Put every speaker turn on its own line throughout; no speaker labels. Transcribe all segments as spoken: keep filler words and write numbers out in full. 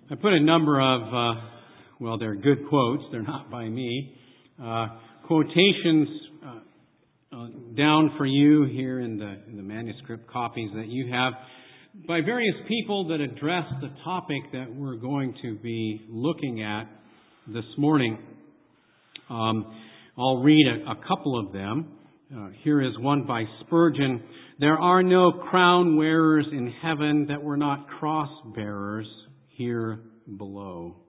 I put a number of, uh, well, they're good quotes. They're not by me. Uh, quotations uh, uh, down for you here in the, in the manuscript copies that you have by various people that address the topic that we're going to be looking at this morning. Um, I'll read a, a couple of them. Uh, here is one by Spurgeon. There are no crown wearers in heaven that were not cross bearers here below.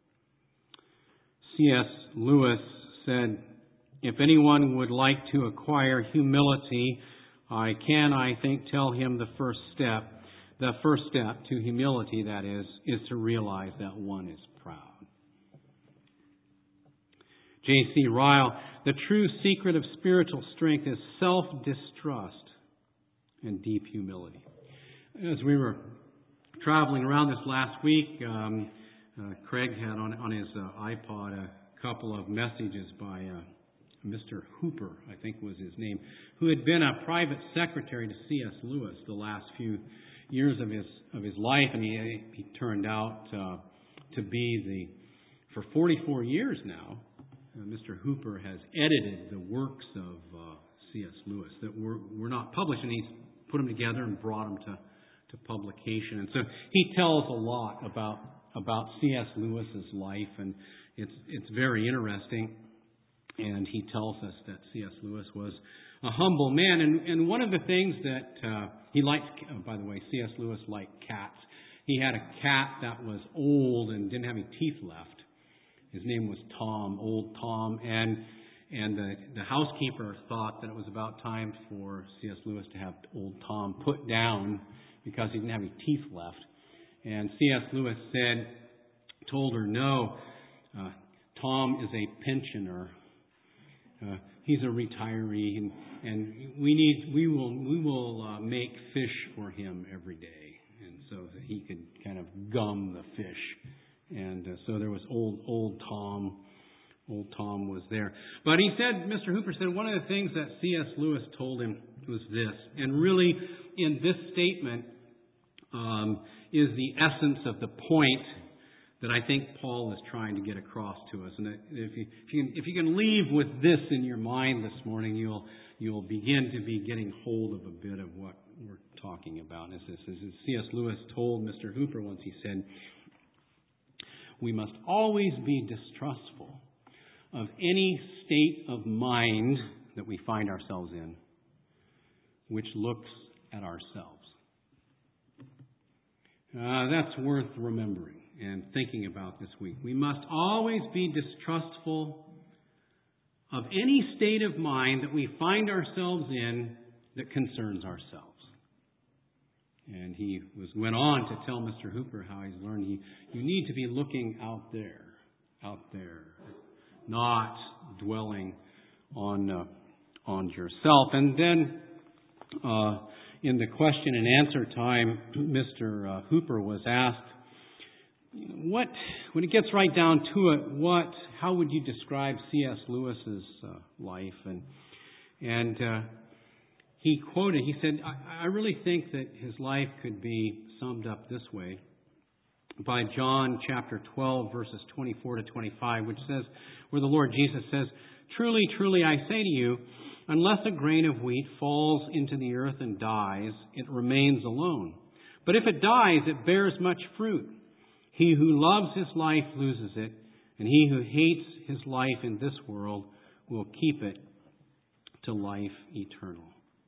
C S Lewis said, if anyone would like to acquire humility, I can, I think, tell him the first step. The first step to humility, that is, is to realize that one is proud. J C Ryle, the true secret of spiritual strength is self-distrust and deep humility. As we were traveling around this last week, um, uh, Craig had on, on his uh, iPod a couple of messages by uh, Mister Hooper, I think was his name, who had been a private secretary to C S Lewis the last few years of his of his life, and he, he turned out uh, to be the, for forty-four years now, uh, Mister Hooper has edited the works of uh, C S Lewis that were, were not published, and he's put them together and brought them to, to publication. And so he tells a lot about about C S Lewis's life, and it's it's very interesting. And he tells us that C S Lewis was a humble man. And, and one of the things that uh, he liked, oh, by the way, C S Lewis liked cats. He had a cat that was old and didn't have any teeth left. His name was Tom, Old Tom. And and the, the housekeeper thought that it was about time for C S Lewis to have Old Tom put down because he didn't have any teeth left. And C S Lewis said, told her, no, uh, Tom is a pensioner. Uh, he's a retiree, and, and we need we will we will uh, make fish for him every day, and so that he could kind of gum the fish. And uh, so there was old old Tom, old Tom was there. But he said, Mister Hooper said, one of the things that C S Lewis told him was this, and really in this statement um, is the essence of the point that I think Paul is trying to get across to us. And if you, if you, can, if you can leave with this in your mind this morning, you'll you'll begin to be getting hold of a bit of what we're talking about. As this is C S Lewis told Mister Hooper once, he said, we must always be distrustful of any state of mind that we find ourselves in, which looks at ourselves. Uh, that's worth remembering and thinking about this week. We must always be distrustful of any state of mind that we find ourselves in that concerns ourselves. And he was went on to tell Mister Hooper how he's learned you, you need to be looking out there, out there, not dwelling on uh, on yourself. And then uh, in the question and answer time, Mister Uh, Hooper was asked, What, when it gets right down to it, what, how would you describe C S Lewis's uh, life? And and uh, he quoted, he said, I, I really think that his life could be summed up this way by John chapter twelve, verses twenty-four to twenty-five, which says, where the Lord Jesus says, truly, truly, I say to you, unless a grain of wheat falls into the earth and dies, it remains alone. But if it dies, it bears much fruit. He who loves his life loses it, and he who hates his life in this world will keep it to life eternal.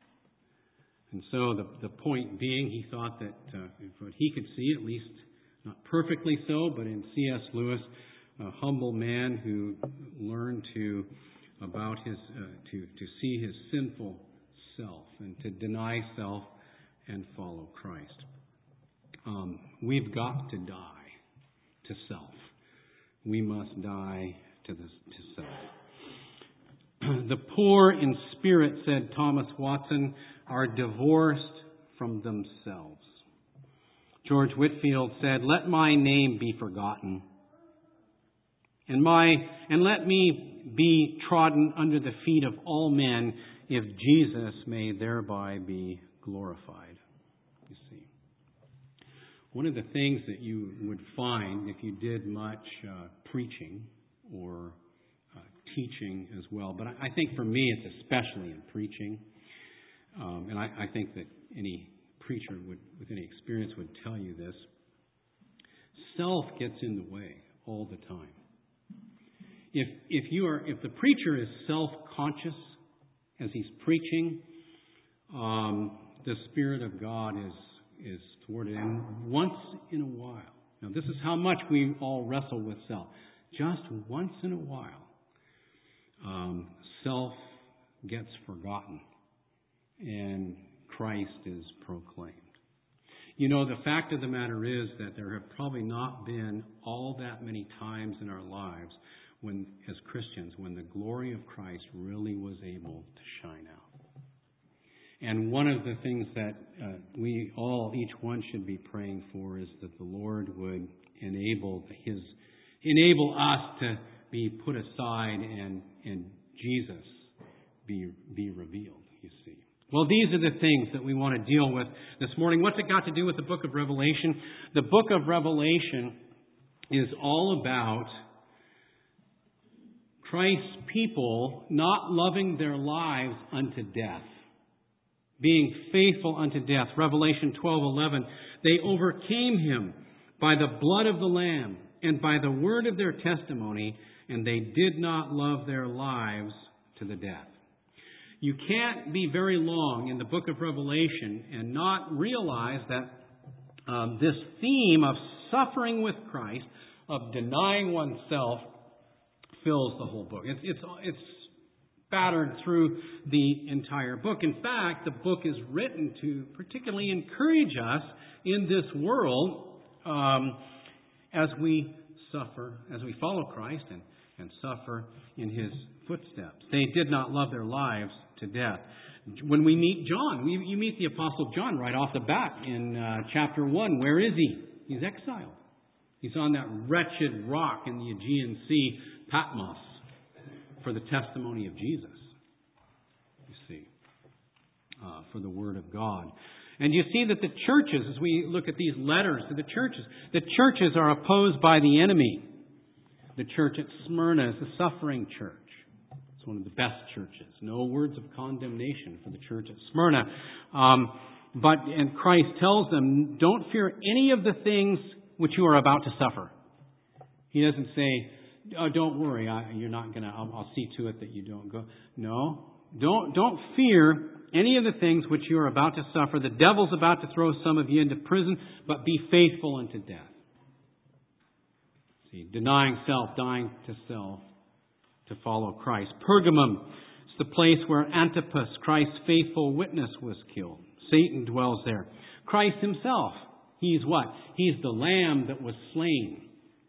And so the, the point being, he thought that uh, what he could see, at least not perfectly so, but in C S Lewis, a humble man who learned to about his uh, to to see his sinful self and to deny self and follow Christ. Um, we've got to die to self. We must die to the to self. The poor in spirit, said Thomas Watson, are divorced from themselves. George Whitefield said, let my name be forgotten, and my and let me be trodden under the feet of all men, if Jesus may thereby be glorified. You see. One of the things that you would find if you did much uh, preaching or uh, teaching as well, but I, I think for me it's especially in preaching, um, and I, I think that any preacher would, with any experience would tell you this, self gets in the way all the time. If if you are if the preacher is self-conscious as he's preaching, um, the Spirit of God is is toward it. And once in a while, now this is how much we all wrestle with self. Just once in a while, um, self gets forgotten and Christ is proclaimed. You know, the fact of the matter is that there have probably not been all that many times in our lives when, as Christians, when the glory of Christ really was able to shine out. And one of the things that uh, we all, each one should be praying for is that the Lord would enable His, enable us to be put aside and, and Jesus be, be revealed, you see. Well, these are the things that we want to deal with this morning. What's it got to do with the book of Revelation? The book of Revelation is all about Christ's people not loving their lives unto death, being faithful unto death. Revelation twelve eleven, they overcame him by the blood of the Lamb and by the word of their testimony, and they did not love their lives to the death. You can't be very long in the book of Revelation and not realize that um, this theme of suffering with Christ, of denying oneself, fills the whole book. It's, it's, it's battered through the entire book. In fact, the book is written to particularly encourage us in this world um, as we suffer, as we follow Christ and, and suffer in His footsteps. They did not love their lives to death. When we meet John, we, you meet the Apostle John right off the bat in uh, chapter one. Where is he? He's exiled. He's on that wretched rock in the Aegean Sea, Patmos, for the testimony of Jesus, you see, uh, for the Word of God. And you see that the churches, as we look at these letters to the churches, the churches are opposed by the enemy. The church at Smyrna is the suffering church. It's one of the best churches. No words of condemnation for the church at Smyrna. Um, but, and Christ tells them, don't fear any of the things which you are about to suffer. He doesn't say, oh, don't worry, I, you're not going to, I'll, I'll see to it that you don't go. No, don't, don't fear any of the things which you are about to suffer. The devil's about to throw some of you into prison, but be faithful unto death. See, denying self, dying to self, to follow Christ. Pergamum is the place where Antipas, Christ's faithful witness, was killed. Satan dwells there. Christ himself, he's what? He's the lamb that was slain.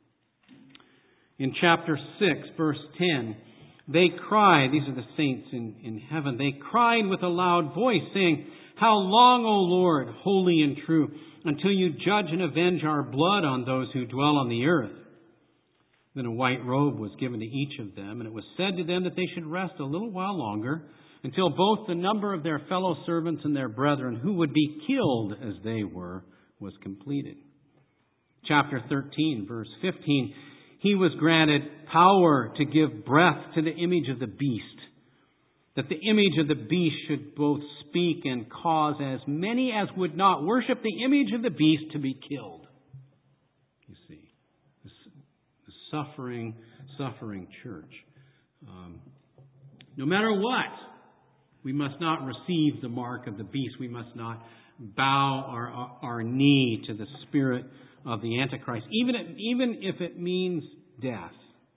In chapter six, verse ten, they cried, these are the saints in, in heaven, they cried with a loud voice, saying, how long, O Lord, holy and true, until you judge and avenge our blood on those who dwell on the earth? Then a white robe was given to each of them, and it was said to them that they should rest a little while longer, until both the number of their fellow servants and their brethren, who would be killed as they were, was completed. Chapter thirteen, verse fifteen, he was granted power to give breath to the image of the beast, that the image of the beast should both speak and cause as many as would not worship the image of the beast to be killed. You see, the, the suffering, suffering church. Um, no matter what, we must not receive the mark of the beast. We must not bow our, our knee to the spirit of the Antichrist, even if, even if it means death.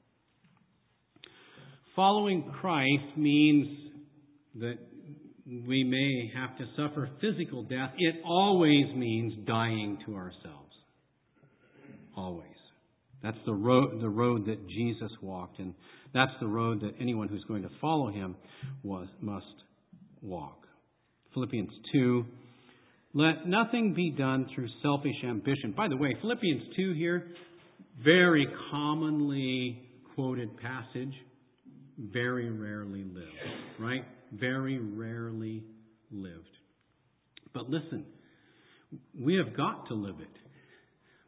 Following Christ means that we may have to suffer physical death. It always means dying to ourselves. Always. That's the road, the road that Jesus walked, and that's the road that anyone who's going to follow him was must walk. Philippians two, let nothing be done through selfish ambition. By the way, Philippians two here, very commonly quoted passage, very rarely lived, right? Very rarely lived. But listen, we have got to live it.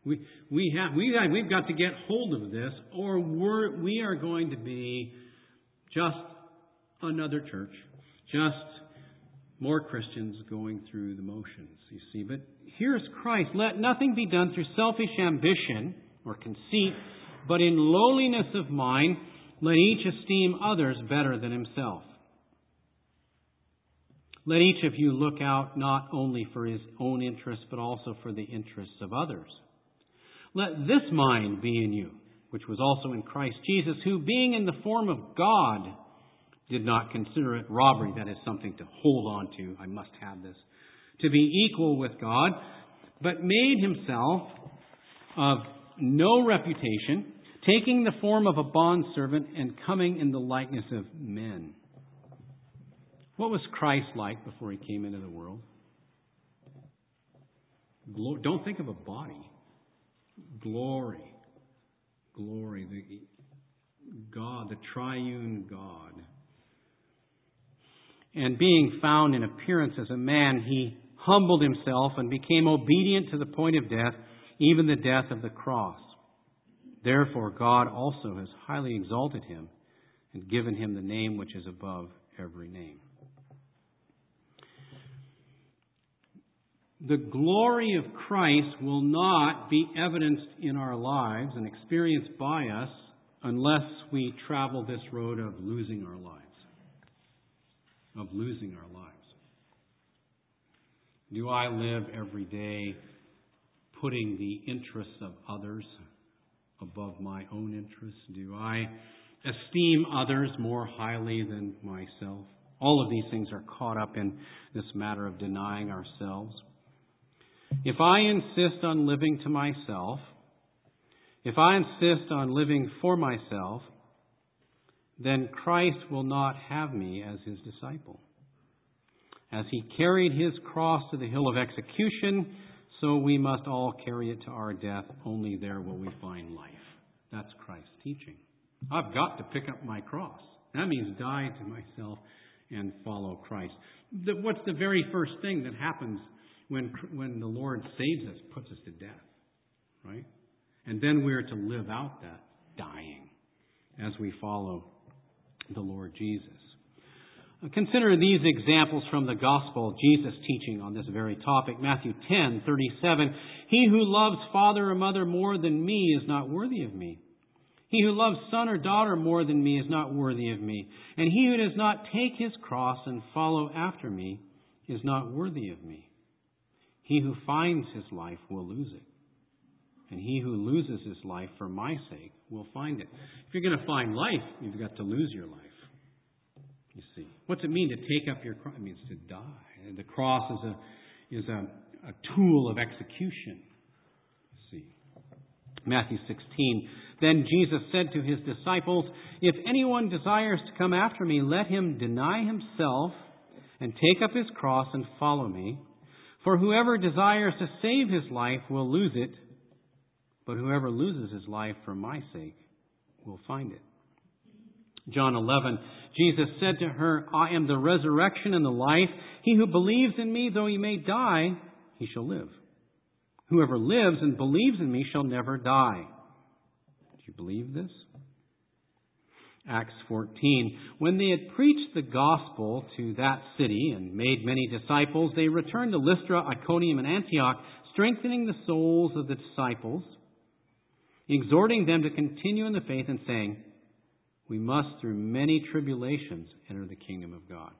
We we have we we've got to get hold of this, or we're we are going to be just another church, just more Christians going through the motions. You see, but here's Christ: let nothing be done through selfish ambition or conceit, but in lowliness of mind, let each esteem others better than himself. Let each of you look out not only for his own interests, but also for the interests of others. Let this mind be in you, which was also in Christ Jesus, who being in the form of God, did not consider it robbery, that is something to hold on to, I must have this, to be equal with God, but made himself of no reputation, taking the form of a bondservant and coming in the likeness of men. What was Christ like before he came into the world? Don't think of a body. Glory. Glory. The God, the triune God. And being found in appearance as a man, he humbled himself and became obedient to the point of death, even the death of the cross. Therefore, God also has highly exalted him and given him the name which is above every name. The glory of Christ will not be evidenced in our lives and experienced by us unless we travel this road of losing our lives. Of losing our lives. Do I live every day putting the interests of others above my own interests? Do I esteem others more highly than myself? All of these things are caught up in this matter of denying ourselves. If I insist on living to myself, if I insist on living for myself, then Christ will not have me as his disciple. As he carried his cross to the hill of execution, so we must all carry it to our death. Only there will we find life. That's Christ's teaching. I've got to pick up my cross. That means die to myself and follow Christ. What's the very first thing that happens when when the Lord saves us, puts us to death, right? And then we're to live out that dying as we follow the Lord Jesus. Consider these examples from the gospel of Jesus' teaching on this very topic. Matthew ten thirty-seven. He who loves father or mother more than me is not worthy of me. He who loves son or daughter more than me is not worthy of me. And he who does not take his cross and follow after me is not worthy of me. He who finds his life will lose it. And he who loses his life for my sake will find it. If you're going to find life, you've got to lose your life. You see. What's it mean to take up your cross? It means to die. And the cross is a is a, a tool of execution. You see. Matthew sixteen. Then Jesus said to his disciples, if anyone desires to come after me, let him deny himself and take up his cross and follow me. For whoever desires to save his life will lose it, but whoever loses his life for my sake will find it. John eleven, Jesus said to her, I am the resurrection and the life. He who believes in me, though he may die, he shall live. Whoever lives and believes in me shall never die. Do you believe this? Acts fourteen. When they had preached the gospel to that city and made many disciples, they returned to Lystra, Iconium, and Antioch, strengthening the souls of the disciples, exhorting them to continue in the faith and saying, we must through many tribulations enter the kingdom of God.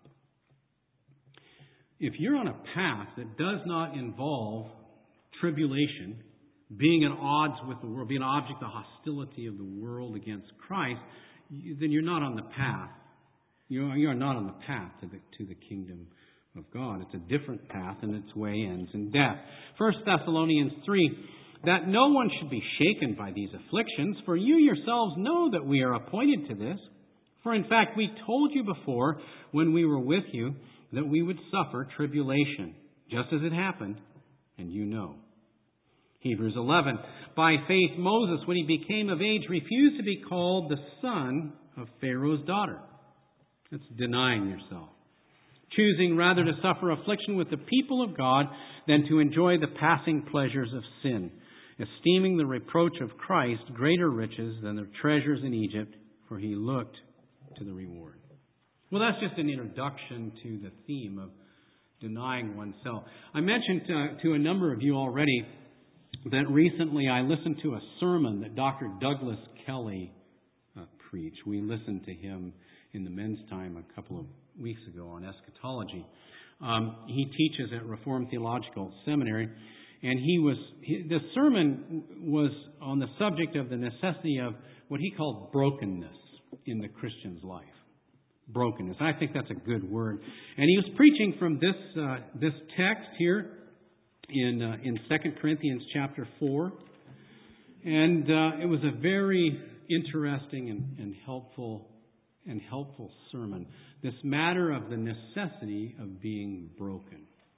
If you're on a path that does not involve tribulation, being at odds with the world, being an object of hostility of the world against Christ, then you're not on the path. You are, you are not on the path to the to the kingdom of God. It's a different path, and its way ends in death. First Thessalonians three, that no one should be shaken by these afflictions, for you yourselves know that we are appointed to this. For in fact, we told you before, when we were with you, that we would suffer tribulation, just as it happened, and you know. Hebrews eleven, by faith Moses, when he became of age, refused to be called the son of Pharaoh's daughter. That's denying yourself. Choosing rather to suffer affliction with the people of God than to enjoy the passing pleasures of sin. esteeming the reproach of Christ greater riches than the treasures in Egypt, for he looked to the reward. Well, that's just an introduction to the theme of denying oneself. I mentioned uh, to a number of you already that recently I listened to a sermon that Doctor Douglas Kelly uh, preached. We listened to him in the men's time a couple of weeks ago on eschatology. Um, he teaches at Reformed Theological Seminary, and he was he, the sermon was on the subject of the necessity of what he called brokenness in the Christian's life. Brokenness. I think that's a good word. And he was preaching from this uh, this text here in uh, in Second Corinthians chapter four, and uh, it was a very interesting and, and helpful and helpful sermon. This matter of the necessity of being broken.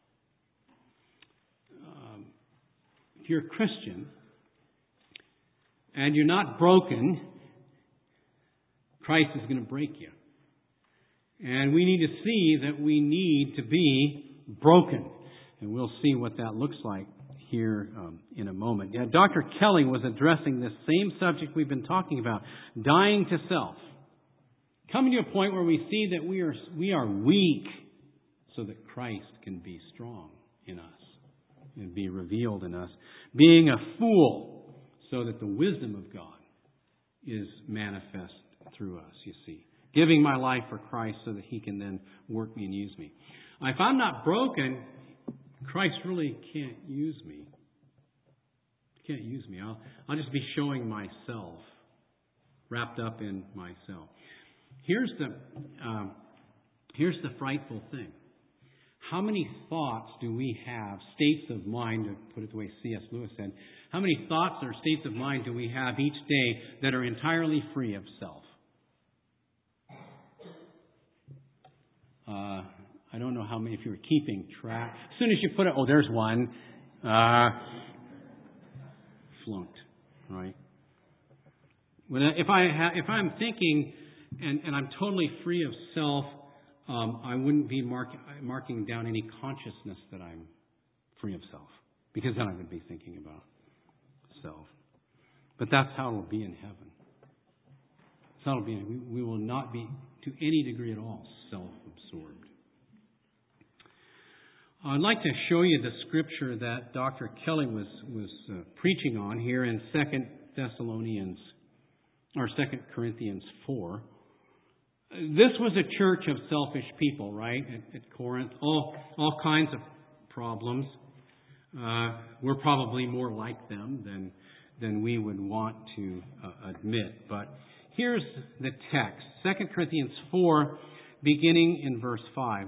Um, if you're a Christian and you're not broken, Christ is going to break you. And we need to see that we need to be broken. And we'll see what that looks like here um, in a moment. Yeah, Doctor Kelly was addressing this same subject we've been talking about, dying to self. Coming to a point where we see that we are we are weak so that Christ can be strong in us and be revealed in us. Being a fool so that the wisdom of God is manifest through us, you see. Giving my life for Christ so that He can then work me and use me. If I'm not broken, Christ really can't use me. He can't use me. I'll, I'll just be showing myself, wrapped up in myself. Here's the um, here's the frightful thing. How many thoughts do we have, states of mind, to put it the way C S Lewis said, how many thoughts or states of mind do we have each day that are entirely free of self? Uh, I don't know how many, if you were keeping track. As soon as you put it, oh, there's one. Uh, flunked, right? When I, if I ha, if I'm thinking and, and I'm totally free of self, um, I wouldn't be mark, marking down any consciousness that I'm free of self, because then I would be thinking about self. But that's how it will be in heaven. That's how it will be. We, we will not be, to any degree at all, self-absorbed. I'd like to show you the scripture that Doctor Kelly was was uh, preaching on here in Second Thessalonians or Second Corinthians four. This was a church of selfish people, right? At, at Corinth, all all kinds of problems. Uh, we're probably more like them than than we would want to uh, admit. But here's the text: Second Corinthians four, beginning in verse five.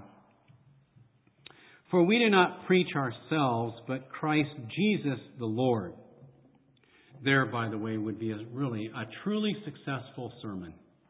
For we do not preach ourselves, but Christ Jesus the Lord. There, by the way, would be a, really a truly successful sermon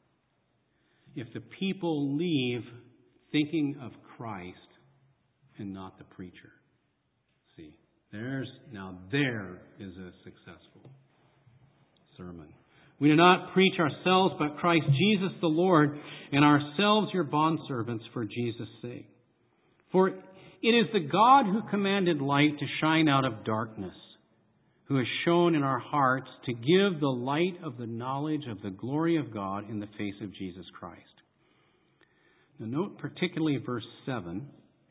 if the people leave thinking of Christ and not the preacher. See, there's now there is a successful sermon. We do not preach ourselves, but Christ Jesus the Lord, and ourselves your bondservants for Jesus' sake. For it is the God who commanded light to shine out of darkness, who has shone in our hearts to give the light of the knowledge of the glory of God in the face of Jesus Christ. Now note particularly verse seven.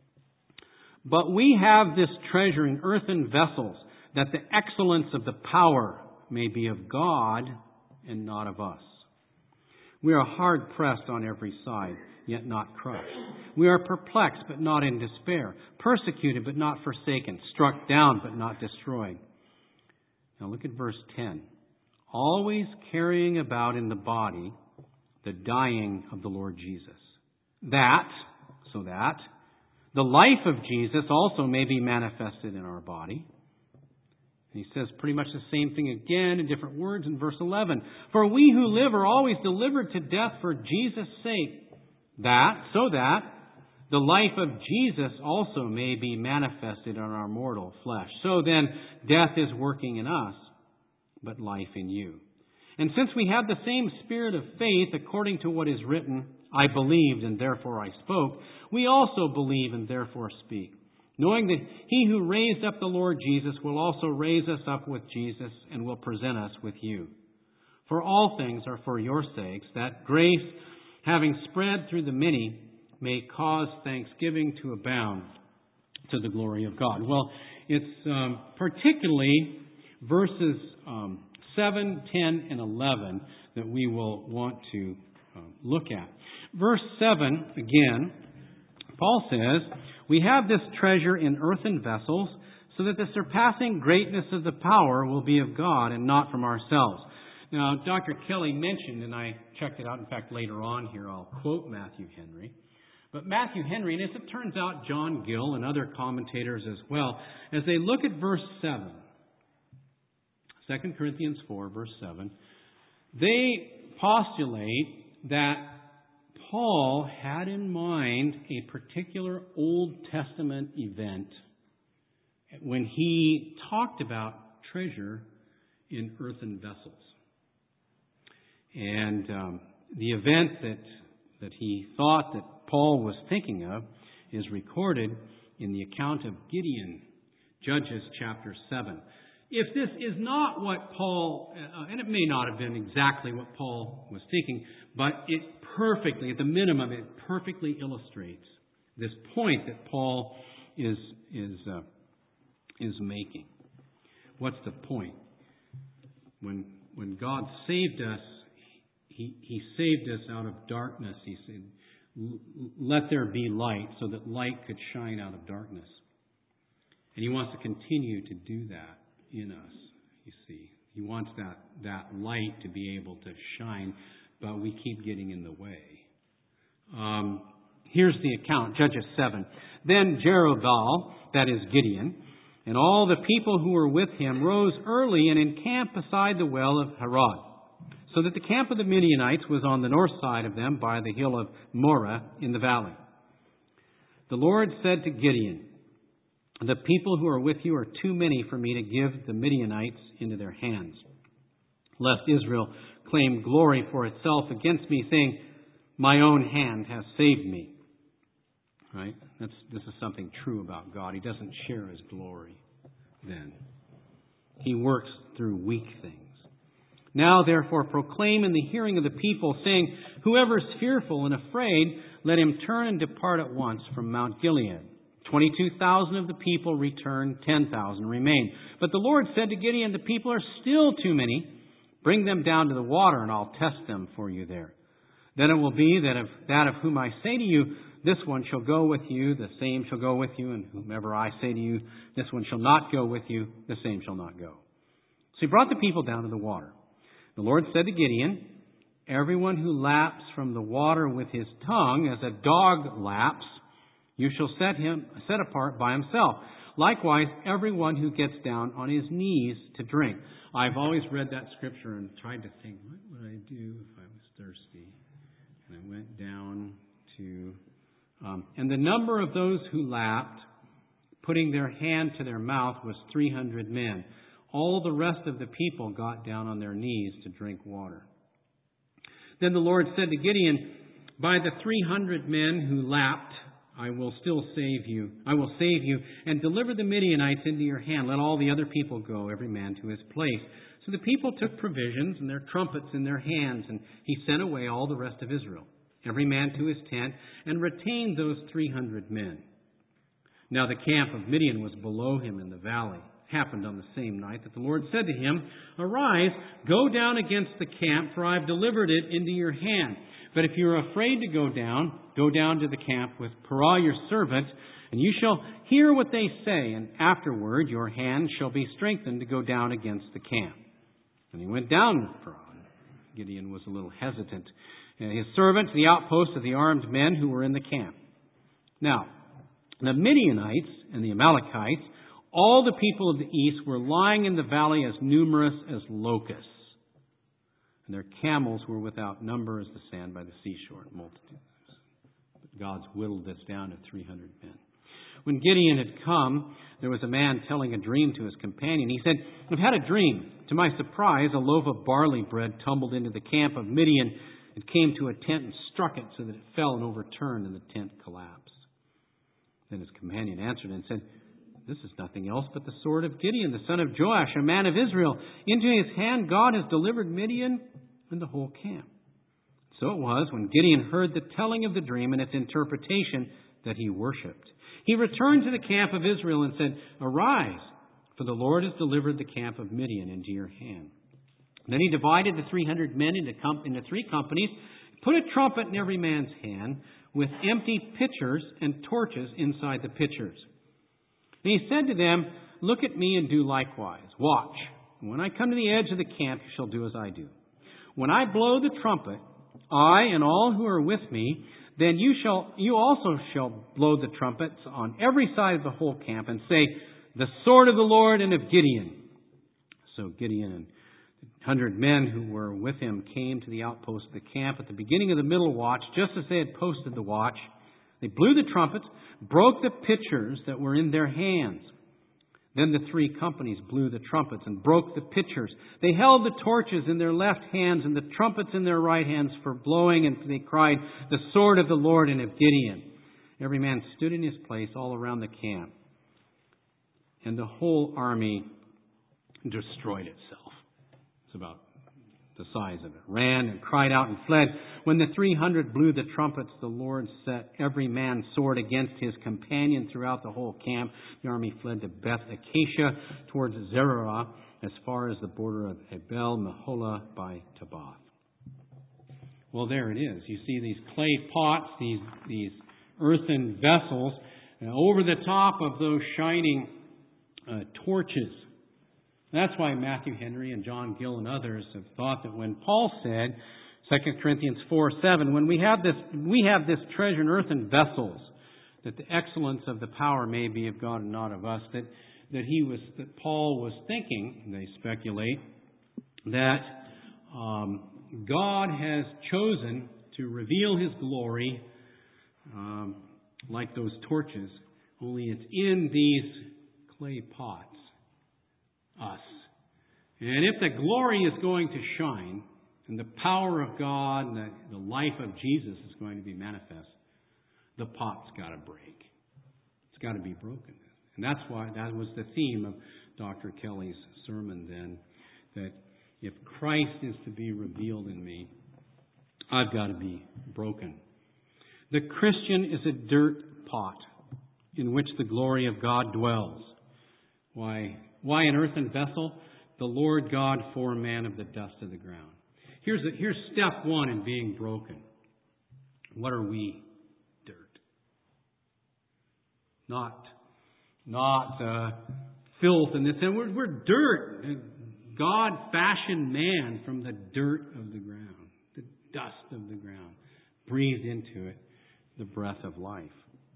But we have this treasure in earthen vessels, that the excellence of the power may be of God and not of us. We are hard pressed on every side, yet not crushed. We are perplexed, but not in despair. Persecuted, but not forsaken. Struck down, but not destroyed. Now look at verse ten. Always carrying about in the body the dying of the Lord Jesus. That, so that, the life of Jesus also may be manifested in our body. And he says pretty much the same thing again in different words in verse eleven. For we who live are always delivered to death for Jesus' sake. That, so that, the life of Jesus also may be manifested in our mortal flesh. So then, death is working in us, but life in you. And since we have the same spirit of faith, according to what is written, I believed and therefore I spoke, we also believe and therefore speak, knowing that He who raised up the Lord Jesus will also raise us up with Jesus and will present us with you. For all things are for your sakes, that grace, having spread through the many, may cause thanksgiving to abound to the glory of God. Well, it's um, particularly verses um, seven, ten, and eleven that we will want to um, look at. Verse seven, again, Paul says, we have this treasure in earthen vessels, so that the surpassing greatness of the power will be of God and not from ourselves. Now, Doctor Kelly mentioned, and I checked it out, in fact, later on here, I'll quote Matthew Henry. But Matthew Henry, and as it turns out, John Gill and other commentators as well, as they look at verse seven, Second Corinthians four, verse seven, they postulate that Paul had in mind a particular Old Testament event when he talked about treasure in earthen vessels. And um, the event that, that he thought that Paul was thinking of is recorded in the account of Gideon, Judges chapter seven. If this is not what Paul, uh, and it may not have been exactly what Paul was thinking, but it perfectly, at the minimum, it perfectly illustrates this point that Paul is is uh, is making. What's the point? When when God saved us, He He saved us out of darkness. He said, "Let there be light," so that light could shine out of darkness. And He wants to continue to do that in us, you see. He wants that, that light to be able to shine, but we keep getting in the way. Um, here's the account, Judges seven. Then Jerubbaal, that is Gideon, and all the people who were with him rose early and encamped beside the well of Harod, so that the camp of the Midianites was on the north side of them by the hill of Moreh in the valley. The Lord said to Gideon, the people who are with you are too many for me to give the Midianites into their hands, lest Israel claim glory for itself against me, saying, my own hand has saved me. Right? That's, this is something true about God. He doesn't share His glory then. He works through weak things. Now, therefore, proclaim in the hearing of the people, saying, whoever is fearful and afraid, let him turn and depart at once from Mount Gilead. Twenty-two thousand of the people returned, ten thousand remained. But the Lord said to Gideon, the people are still too many. Bring them down to the water, and I'll test them for you there. Then it will be that of that of whom I say to you, this one shall go with you, the same shall go with you, and whomever I say to you, this one shall not go with you, the same shall not go. So he brought the people down to the water. The Lord said to Gideon, everyone who laps from the water with his tongue, as a dog laps, you shall set him set apart by himself. Likewise, everyone who gets down on his knees to drink. I've always read that scripture and tried to think, what would I do if I was thirsty? And I went down to... Um, and the number of those who lapped, putting their hand to their mouth, was three hundred men. All the rest of the people got down on their knees to drink water. Then the Lord said to Gideon, by the three hundred men who lapped, I will still save you. I will save you and deliver the Midianites into your hand. Let all the other people go, every man to his place. So the people took provisions and their trumpets in their hands, and he sent away all the rest of Israel, every man to his tent, and retained those three hundred men. Now the camp of Midian was below him in the valley. It happened on the same night that the Lord said to him, arise, go down against the camp, for I have delivered it into your hand. But if you are afraid to go down, go down to the camp with Purah your servant, and you shall hear what they say, and afterward your hand shall be strengthened to go down against the camp. And he went down with Purah. Gideon was a little hesitant. And his servant to the outpost of the armed men who were in the camp. Now, the Midianites and the Amalekites, all the people of the east, were lying in the valley as numerous as locusts. And their camels were without number as the sand by the seashore in multitudes. But God's whittled this down to three hundred men. When Gideon had come, there was a man telling a dream to his companion. He said, I've had a dream. To my surprise, a loaf of barley bread tumbled into the camp of Midian. It came to a tent and struck it so that it fell and overturned, and the tent collapsed. Then his companion answered and said, "This is nothing else but the sword of Gideon, the son of Joash, a man of Israel. Into his hand God has delivered Midian and the whole camp." So it was, when Gideon heard the telling of the dream and its interpretation, that he worshipped. He returned to the camp of Israel and said, "Arise, for the Lord has delivered the camp of Midian into your hand." Then he divided the three hundred men into, com- into three companies, put a trumpet in every man's hand, with empty pitchers and torches inside the pitchers. And he said to them, "Look at me and do likewise. Watch. When I come to the edge of the camp, you shall do as I do. When I blow the trumpet, I and all who are with me, then you shall, you also shall blow the trumpets on every side of the whole camp and say, 'The sword of the Lord and of Gideon.'" So Gideon and the hundred men who were with him came to the outpost of the camp at the beginning of the middle watch, just as they had posted the watch. They blew the trumpets, broke the pitchers that were in their hands. Then the three companies blew the trumpets and broke the pitchers. They held the torches in their left hands and the trumpets in their right hands for blowing, and they cried, "The sword of the Lord and of Gideon." Every man stood in his place all around the camp, and the whole army destroyed itself. It's about the size of it. Ran and cried out and fled. When the three hundred blew the trumpets, the Lord set every man's sword against his companion throughout the whole camp. The army fled to Beth Acacia towards Zerah, as far as the border of Abel Meholah by Tabbath. Well, there it is. You see these clay pots, these these earthen vessels, and over the top of those shining uh, torches. That's why Matthew Henry and John Gill and others have thought that when Paul said, Second Corinthians four seven, when we have this we have this treasure in earthen vessels, that the excellence of the power may be of God and not of us, that that he was that Paul was thinking, they speculate, that um, God has chosen to reveal his glory um, like those torches, only it's in these clay pots. Us. And if the glory is going to shine, and the power of God and the, the life of Jesus is going to be manifest, the pot's got to break. It's got to be broken. And that's why that was the theme of Doctor Kelly's sermon then, that if Christ is to be revealed in me, I've got to be broken. The Christian is a dirt pot in which the glory of God dwells. Why? Why an earthen vessel? The Lord God formed man of the dust of the ground. Here's a, here's step one in being broken. What are we? Dirt. Not, not uh, filth and this. And we're, we're dirt. God fashioned man from the dirt of the ground, the dust of the ground. Breathed into it the breath of life.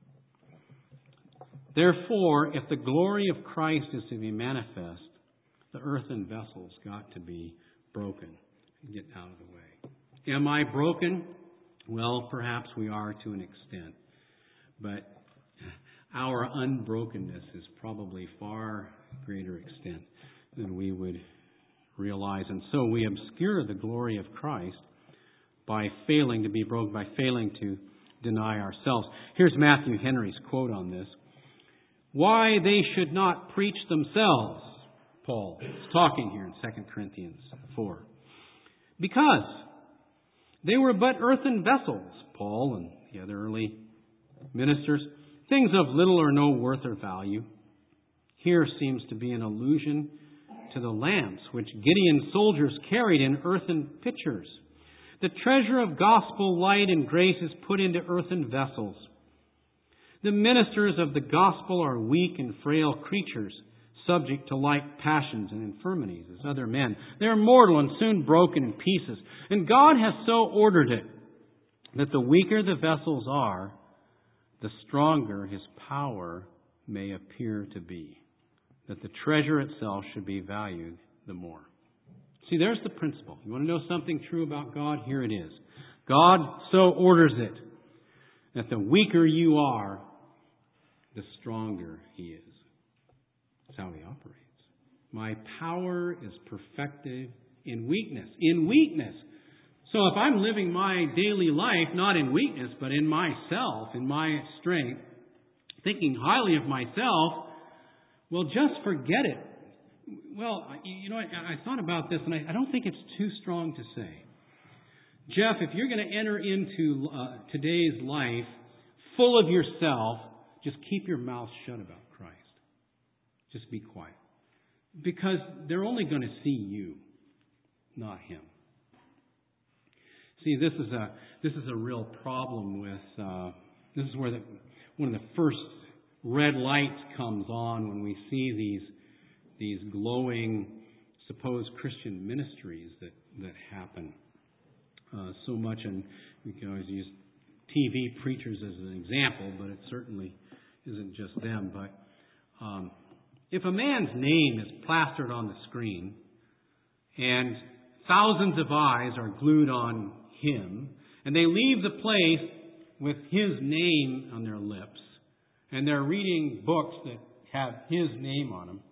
Therefore, if the glory of Christ is to be manifest, the earthen vessel's got to be broken and get out of the way. Am I broken? Well, perhaps we are to an extent. But our unbrokenness is probably far greater extent than we would realize. And so we obscure the glory of Christ by failing to be broken, by failing to deny ourselves. Here's Matthew Henry's quote on this. Why they should not preach themselves, Paul is talking here in Second Corinthians four. Because they were but earthen vessels, Paul and the other early ministers, things of little or no worth or value. Here seems to be an allusion to the lamps which Gideon's soldiers carried in earthen pitchers. The treasure of gospel light and grace is put into earthen vessels. The ministers of the gospel are weak and frail creatures, subject to like passions and infirmities as other men. They are mortal and soon broken in pieces. And God has so ordered it that the weaker the vessels are, the stronger his power may appear to be. That the treasure itself should be valued the more. See, there's the principle. You want to know something true about God? Here it is. God so orders it that the weaker you are, the stronger he is. That's how he operates. My power is perfected in weakness. In weakness. So if I'm living my daily life not in weakness, but in myself, in my strength, thinking highly of myself, well, just forget it. Well, you know, I, I thought about this, and I, I don't think it's too strong to say. Jeff, if you're going to enter into uh, today's life full of yourself, just keep your mouth shut about Christ. Just be quiet. Because they're only going to see you, not Him. See, this is a this is a real problem with, uh, this is where the, one of the first red lights comes on when we see these these glowing, supposed Christian ministries that, that happen uh, so much. And we can always use T V preachers as an example, but it certainly isn't just them. But um, if a man's name is plastered on the screen and thousands of eyes are glued on him, and they leave the place with his name on their lips, and they're reading books that have his name on them,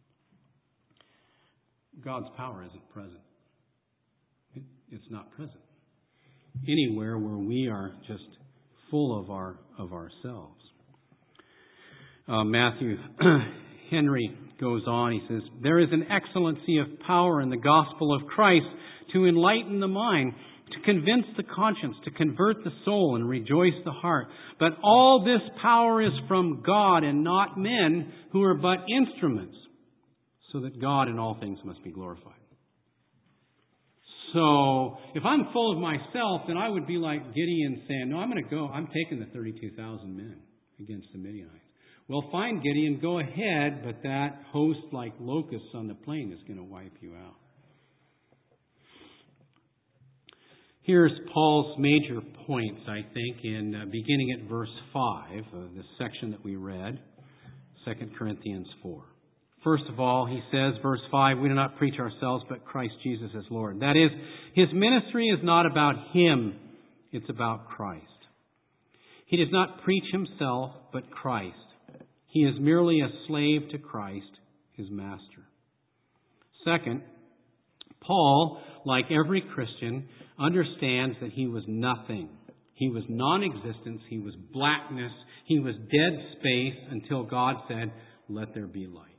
God's power isn't present. It, it's not present anywhere where we are just full of our of ourselves. Uh, Matthew Henry goes on. He says, "There is an excellency of power in the gospel of Christ to enlighten the mind, to convince the conscience, to convert the soul and rejoice the heart. But all this power is from God and not men, who are but instruments, so that God in all things must be glorified." So, if I'm full of myself, then I would be like Gideon saying, no, I'm going to go, I'm taking the thirty-two thousand men against the Midianites. Well, fine, Gideon, go ahead, but that host like locusts on the plain is going to wipe you out. Here's Paul's major points, I think, in uh, beginning at verse five of this section that we read, Second Corinthians four. First of all, he says, verse five, "We do not preach ourselves, but Christ Jesus as Lord." That is, his ministry is not about him, it's about Christ. He does not preach himself, but Christ. He is merely a slave to Christ, his master. Second, Paul, like every Christian, understands that he was nothing. He was non-existence. He was blackness. He was dead space until God said, "Let there be light."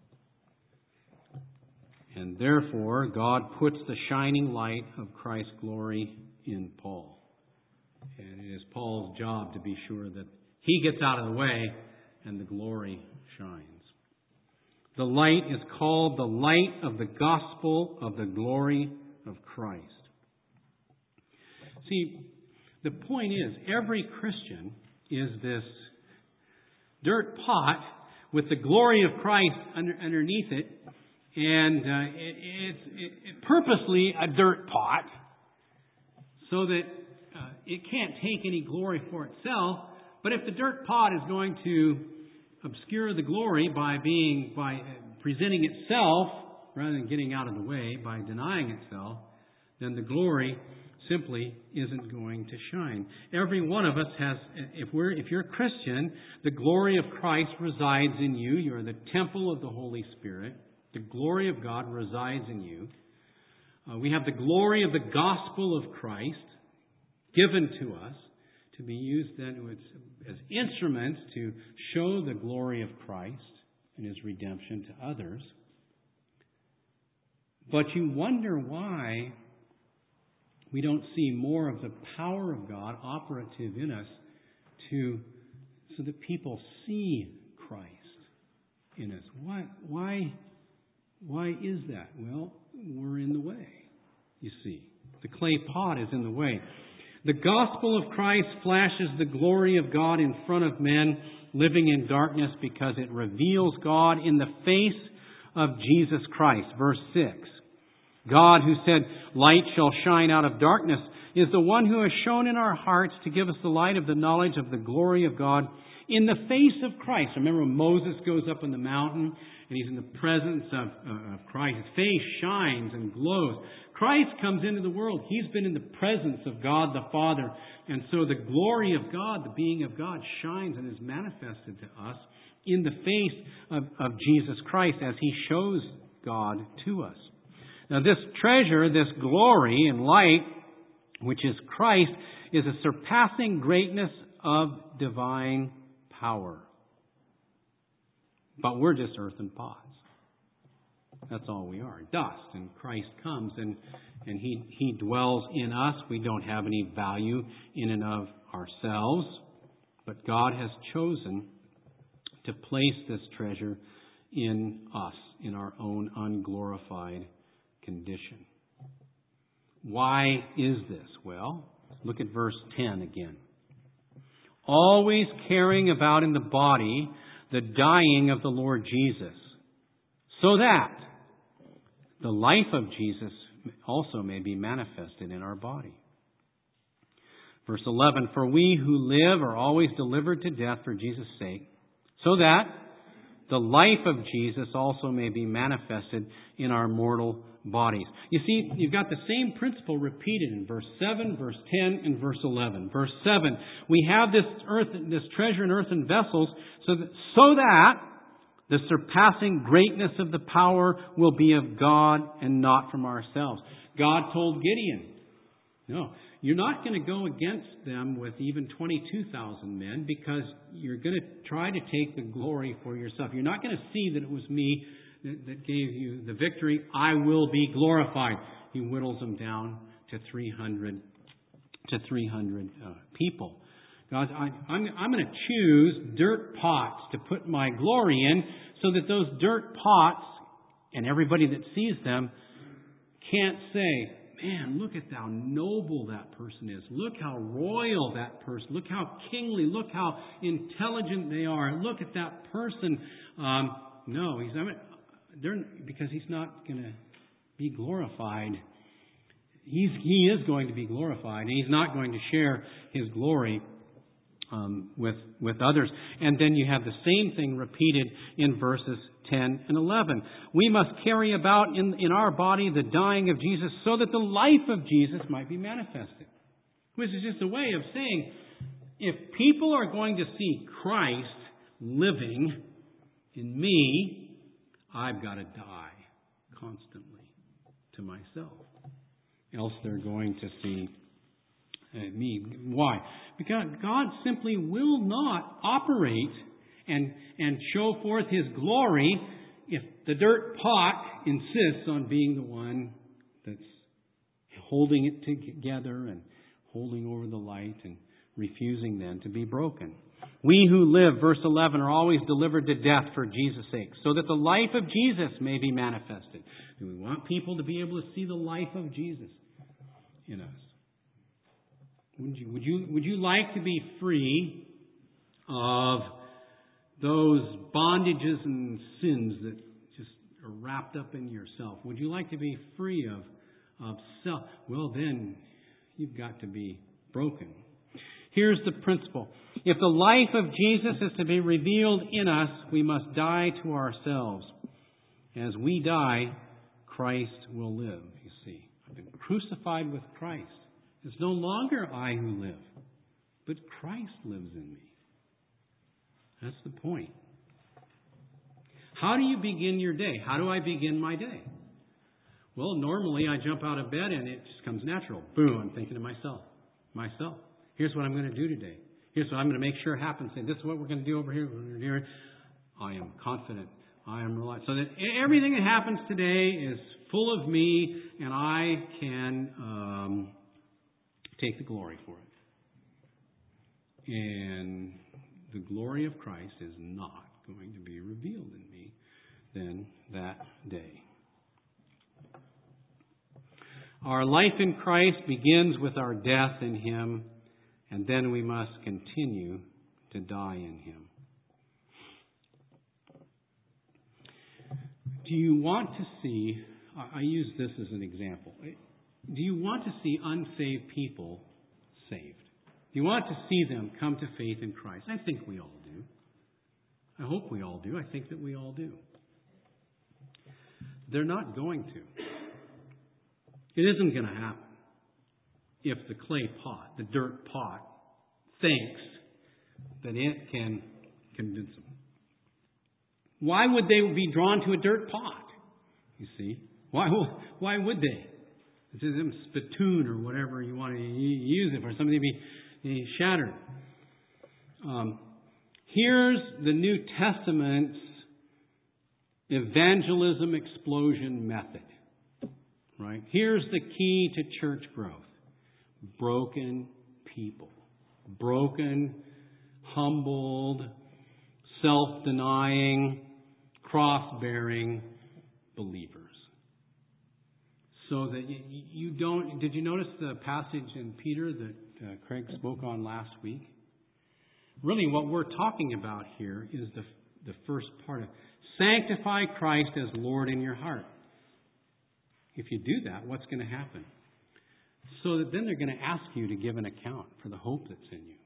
And therefore, God puts the shining light of Christ's glory in Paul. And it is Paul's job to be sure that he gets out of the way and the glory shines. The light is called the light of the gospel of the glory of Christ. See, the point is, every Christian is this dirt pot with the glory of Christ under, underneath it, and uh, it, it's it, it purposely a dirt pot so that uh, it can't take any glory for itself. But if the dirt pot is going to obscure the glory by being by presenting itself rather than getting out of the way, by denying itself, then the glory simply isn't going to shine. Every one of us has, if we're if you're a Christian, the glory of Christ resides in you. You're the temple of the Holy Spirit. The glory of God resides in you. Uh, we have the glory of the gospel of Christ given to us to be used then as instruments to show the glory of Christ and His redemption to others. But you wonder why we don't see more of the power of God operative in us to so that people see Christ in us. Why why why is that? Well, we're in the way, you see. The clay pot is in the way. The gospel of Christ flashes the glory of God in front of men living in darkness because it reveals God in the face of Jesus Christ. Verse six. God, who said, "Light shall shine out of darkness," is the one who has shone in our hearts to give us the light of the knowledge of the glory of God in the face of Christ. Remember when Moses goes up on the mountain and he's in the presence of, uh, of Christ. His face shines and glows. Christ comes into the world. He's been in the presence of God the Father. And so the glory of God, the being of God, shines and is manifested to us in the face of, of Jesus Christ as He shows God to us. Now this treasure, this glory and light, which is Christ, is a surpassing greatness of divine power. But we're just earthen pots. That's all we are, dust. And Christ comes and, and he, he dwells in us. We don't have any value in and of ourselves. But God has chosen to place this treasure in us, in our own unglorified condition. Why is this? Well, look at verse ten again. Always carrying about in the body the dying of the Lord Jesus, so that the life of Jesus also may be manifested in our body. Verse eleven, for we who live are always delivered to death for Jesus' sake, so that the life of Jesus also may be manifested in our mortal bodies. You see, you've got the same principle repeated in verse seven, verse ten, and verse eleven. Verse seven, we have this earth, this treasure in earthen vessels, so that, so that the surpassing greatness of the power will be of God and not from ourselves. God told Gideon, no, you're not going to go against them with even twenty-two thousand men because you're going to try to take the glory for yourself. You're not going to see that it was me that, that gave you the victory. I will be glorified. He whittles them down to three hundred to three hundred uh, people. God, I, I'm, I'm going to choose dirt pots to put my glory in so that those dirt pots and everybody that sees them can't say, man, look at how noble that person is. Look how royal that person. Look how kingly. Look how intelligent they are. Look at that person. Um, no, he's I mean, they're, because he's not going to be glorified. He's he is going to be glorified, and he's not going to share his glory um, with with others. And then you have the same thing repeated in verses ten and eleven. We must carry about in, in our body the dying of Jesus so that the life of Jesus might be manifested. Which is just a way of saying, if people are going to see Christ living in me, I've got to die constantly to myself. Else they're going to see uh, me. Why? Because God simply will not operate and and show forth His glory if the dirt pot insists on being the one that's holding it together and holding over the light and refusing then to be broken. We who live, verse eleven, are always delivered to death for Jesus' sake, so that the life of Jesus may be manifested. Do we want people to be able to see the life of Jesus in us? Would you, would you, would you like to be free of those bondages and sins that just are wrapped up in yourself? Would you like to be free of, of self? Well, then you've got to be broken. Here's the principle. If the life of Jesus is to be revealed in us, we must die to ourselves. As we die, Christ will live, you see. I've been crucified with Christ. It's no longer I who live, but Christ lives in me. That's the point. How do you begin your day? How do I begin my day? Well, normally I jump out of bed and it just comes natural. Boom, I'm thinking to myself. Myself. Here's what I'm going to do today. Here's what I'm going to make sure happens. Say, this is what we're going to do over here. here. I am confident. I am reliant. So that everything that happens today is full of me, and I can um, take the glory for it. And the glory of Christ is not going to be revealed in me then that day. Our life in Christ begins with our death in Him, and then we must continue to die in Him. Do you want to see, I use this as an example, do you want to see unsaved people saved? Do you want to see them come to faith in Christ? I think we all do. I hope we all do. I think that we all do. They're not going to. It isn't going to happen if the clay pot, the dirt pot, thinks that it can convince them. Why would they be drawn to a dirt pot? You see? Why, why would they? It's a spittoon or whatever you want to use it for, something to be, be shattered. Um, here's the New Testament's evangelism explosion method. Right? Here's the key to church growth. Broken people. Broken, humbled, self-denying, cross-bearing believers. So that you, you don't... Did you notice the passage in Peter that uh, Craig spoke on last week? Really what we're talking about here is the, the first part of sanctify Christ as Lord in your heart. If you do that, what's going to happen? So that then they're going to ask you to give an account for the hope that's in you.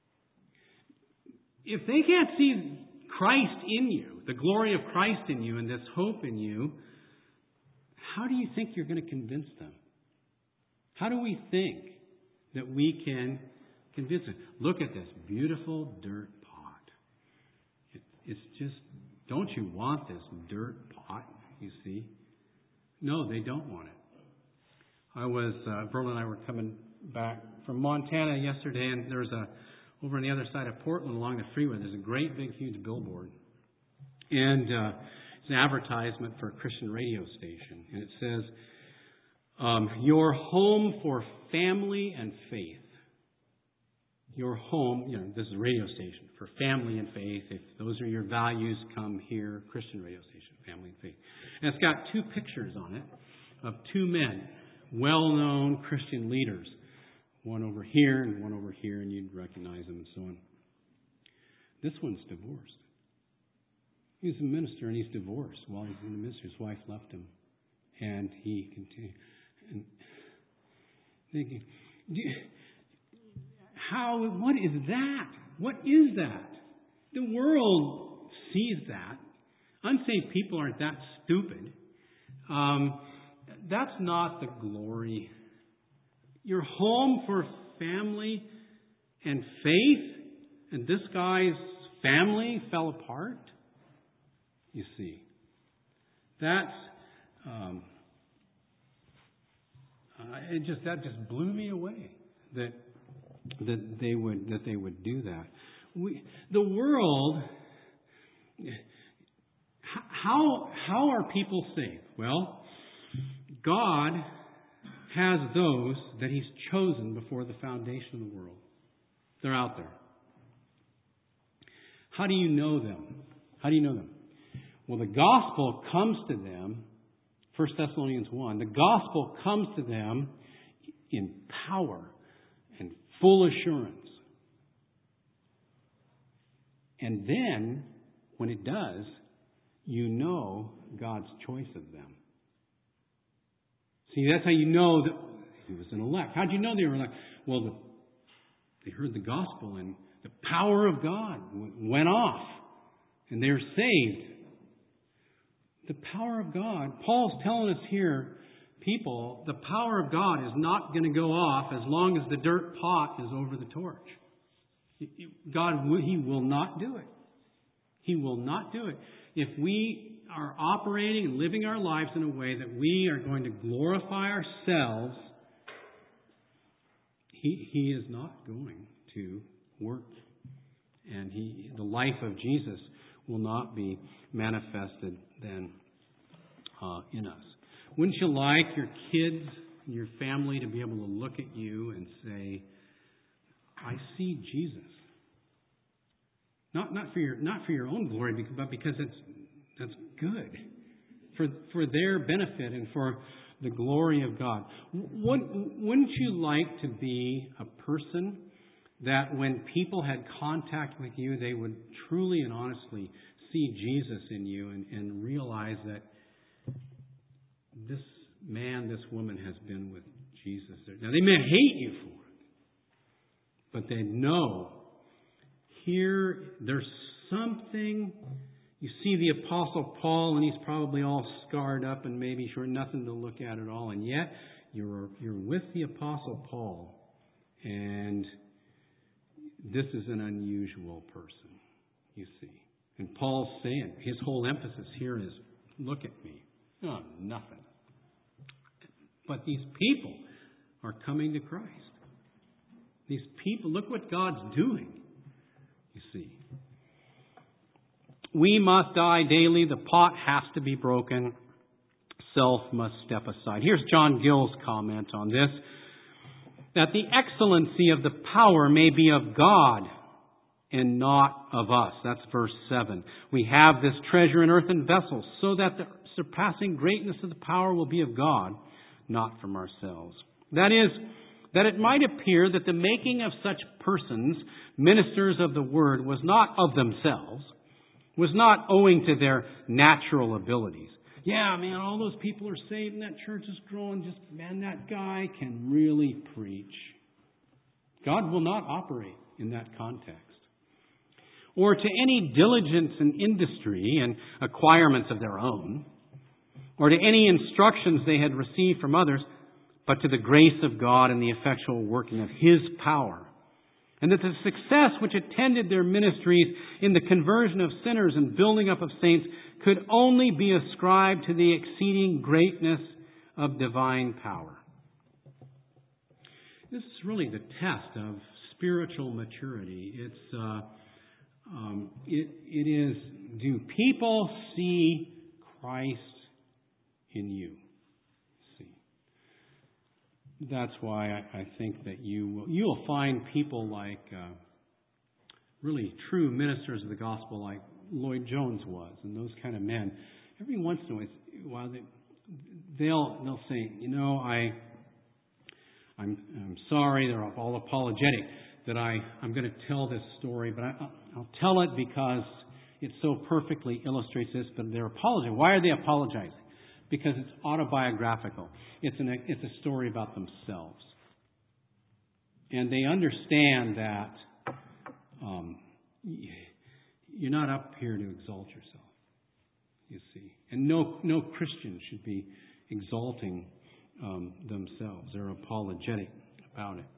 If they can't see Christ in you, the glory of Christ in you, and this hope in you, how do you think you're going to convince them? How do we think that we can convince them? Look at this beautiful dirt pot. It, it's just, don't you want this dirt pot, you see? No, they don't want it. I was, uh, Verla and I were coming back from Montana yesterday, and there's a, over on the other side of Portland along the freeway, there's a great big huge billboard. And uh, it's an advertisement for a Christian radio station. And it says, um, your home for family and faith. Your home, you know, this is a radio station for family and faith. If those are your values, come here. Christian radio station, family and faith. And it's got two pictures on it of two men, well-known Christian leaders. One over here and one over here, and you'd recognize them and so on. This one's divorced. He's a minister and he's divorced while he's in the ministry. His wife left him. And he continued. And thinking, how, what is that? What is that? The world sees that. Unsaved people aren't that stupid. Um, that's not the glory. Your home for family and faith, and this guy's family fell apart. You see, that's um, uh, it just that just blew me away that that they would that they would do that. We, the world, how how are people saved? Well, God has those that He's chosen before the foundation of the world. They're out there. How do you know them? How do you know them? Well, the gospel comes to them, First Thessalonians one, the gospel comes to them in power and full assurance. And then, when it does, you know God's choice of them. See, that's how you know that he was an elect. How did you know they were elect? Well, the, they heard the gospel and the power of God went off and they were saved. The power of God. Paul's telling us here, people, the power of God is not going to go off as long as the dirt pot is over the torch. God, He will not do it. He will not do it. If we are operating and living our lives in a way that we are going to glorify ourselves, He, he is not going to work. And he, the life of Jesus will not be manifested then uh, in us. Wouldn't you like your kids and your family to be able to look at you and say, I see Jesus? Not not for your not for your own glory, but because it's that's good for for their benefit and for the glory of God. Wouldn't you like to be a person that when people had contact with you, they would truly and honestly see Jesus in you and, and realize that this man, this woman has been with Jesus. Now, they may hate you for it, but they know here there's something. You see the Apostle Paul, and he's probably all scarred up and maybe sure nothing to look at at all, and yet you're you're with the Apostle Paul, and this is an unusual person, you see. And Paul's saying, his whole emphasis here is, look at me. Oh, nothing. But these people are coming to Christ. These people, look what God's doing, you see. We must die daily. The pot has to be broken. Self must step aside. Here's John Gill's comment on this. That the excellency of the power may be of God and not of us. That's verse seven. We have this treasure in earthen vessels, so that the surpassing greatness of the power will be of God, not from ourselves. That is, that it might appear that the making of such persons ministers of the word was not of themselves, was not owing to their natural abilities. Yeah, man, all those people are saved and that church is growing. Just, man, that guy can really preach. God will not operate in that context. Or to any diligence in industry and acquirements of their own, or to any instructions they had received from others, but to the grace of God and the effectual working of His power. And that the success which attended their ministries in the conversion of sinners and building up of saints could only be ascribed to the exceeding greatness of divine power. This is really the test of spiritual maturity. It's uh, um, it it is, do people see Christ in you? See, that's why I, I think that you will you will find people like uh, really true ministers of the gospel, like Lloyd Jones was, and those kind of men. Every once in a while, they, they'll they'll say, you know, I I'm I'm sorry. They're all apologetic that I I'm going to tell this story, but I, I'll tell it because it so perfectly illustrates this. But they're apologizing. Why are they apologizing? Because it's autobiographical. It's an it's a story about themselves, and they understand that um, you're not up here to exalt yourself. You see, and no no Christian should be exalting um, themselves. They're apologetic about it.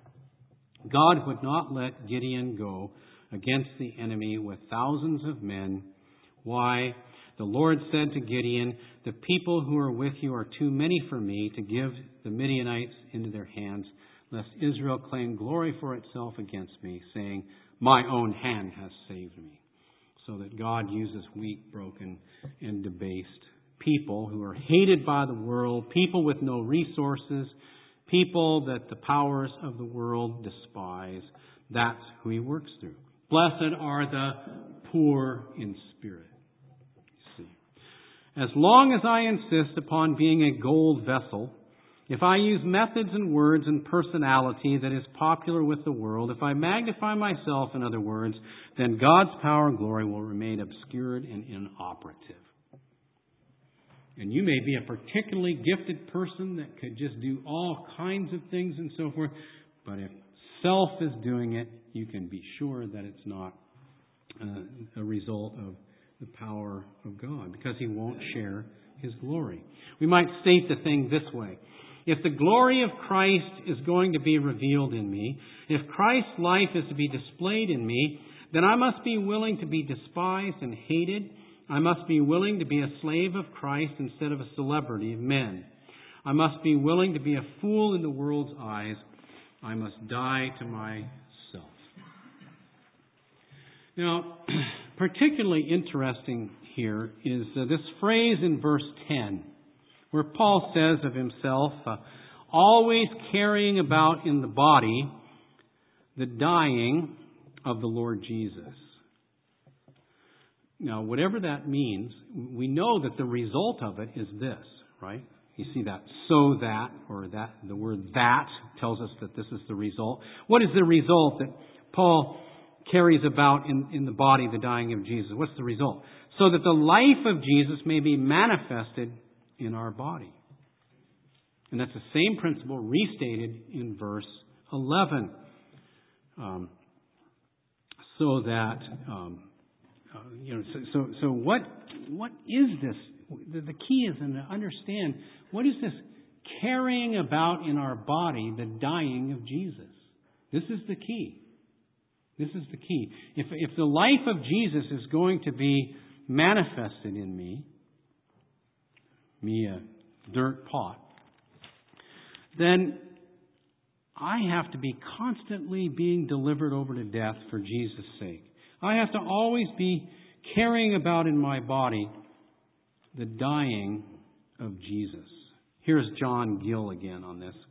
God would not let Gideon go against the enemy with thousands of men. Why? The Lord said to Gideon, the people who are with you are too many for me to give the Midianites into their hands, lest Israel claim glory for itself against me, saying, my own hand has saved me. So that God uses weak, broken, and debased people who are hated by the world, people with no resources, people that the powers of the world despise. That's who He works through. Blessed are the poor in spirit. You see, as long as I insist upon being a gold vessel, if I use methods and words and personality that is popular with the world, if I magnify myself, in other words, then God's power and glory will remain obscured and inoperative. And you may be a particularly gifted person that could just do all kinds of things and so forth, but if self is doing it, you can be sure that it's not uh, a result of the power of God, because He won't share His glory. We might state the thing this way. If the glory of Christ is going to be revealed in me, if Christ's life is to be displayed in me, then I must be willing to be despised and hated. I must be willing to be a slave of Christ instead of a celebrity of men. I must be willing to be a fool in the world's eyes. I must die to myself. Now, particularly interesting here is uh, this phrase in verse ten, where Paul says of himself, uh, always carrying about in the body the dying of the Lord Jesus. Now, whatever that means, we know that the result of it is this, right? You see that, so that, or that, the word that tells us that this is the result. What is the result that Paul carries about in, in the body, the dying of Jesus? What's the result? So that the life of Jesus may be manifested in our body. And that's the same principle restated in verse eleven. Um, so that, um, uh, you know, so, so, so what, what is this? The, the key is to understand, what is this carrying about in our body, the dying of Jesus? This is the key. This is the key. If, if the life of Jesus is going to be manifested in me, me a dirt pot, then I have to be constantly being delivered over to death for Jesus' sake. I have to always be carrying about in my body the dying of Jesus. Here's John Gill again on this.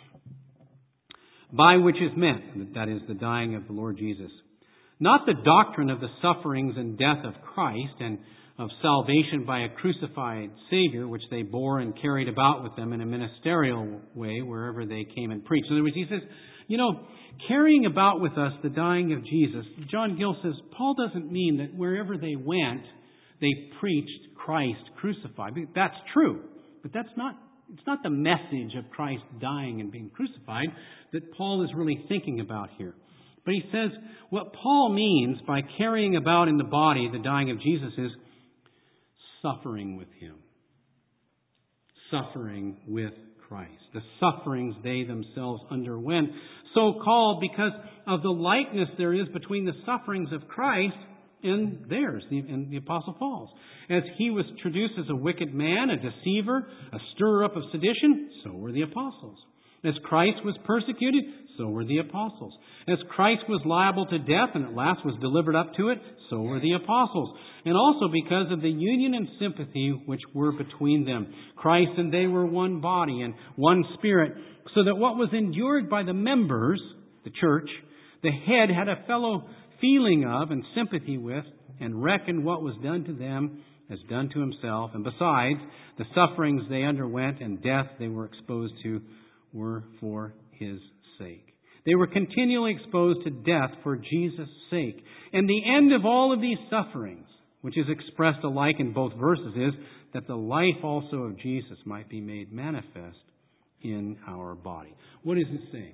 By which is meant, that is, the dying of the Lord Jesus, not the doctrine of the sufferings and death of Christ and of salvation by a crucified Savior, which they bore and carried about with them in a ministerial way wherever they came and preached. In other words, he says, you know, carrying about with us the dying of Jesus. John Gill says, Paul doesn't mean that wherever they went, they preached Christ crucified. That's true, but that's not, it's not the message of Christ dying and being crucified that Paul is really thinking about here. But he says what Paul means by carrying about in the body the dying of Jesus is suffering with Him. Suffering with Christ. The sufferings they themselves underwent. So called because of the likeness there is between the sufferings of Christ and theirs, and the Apostle Paul's. As he was introduced as a wicked man, a deceiver, a stirrer-up of sedition, so were the apostles. As Christ was persecuted, so were the apostles. As Christ was liable to death and at last was delivered up to it, so were the apostles. And also because of the union and sympathy which were between them. Christ and they were one body and one spirit, so that what was endured by the members, the church, the head had a fellow feeling of and sympathy with, and reckoned what was done to them as done to himself. And besides, the sufferings they underwent and death they were exposed to were for His sake. They were continually exposed to death for Jesus' sake. And the end of all of these sufferings, which is expressed alike in both verses, is that the life also of Jesus might be made manifest in our body. What is it saying?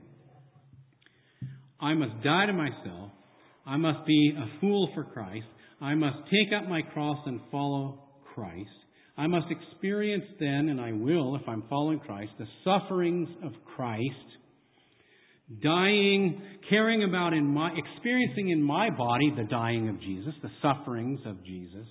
I must die to myself. I must be a fool for Christ. I must take up my cross and follow Christ. I must experience then, and I will if I'm following Christ, the sufferings of Christ, dying, carrying about in my, experiencing in my body the dying of Jesus, the sufferings of Jesus,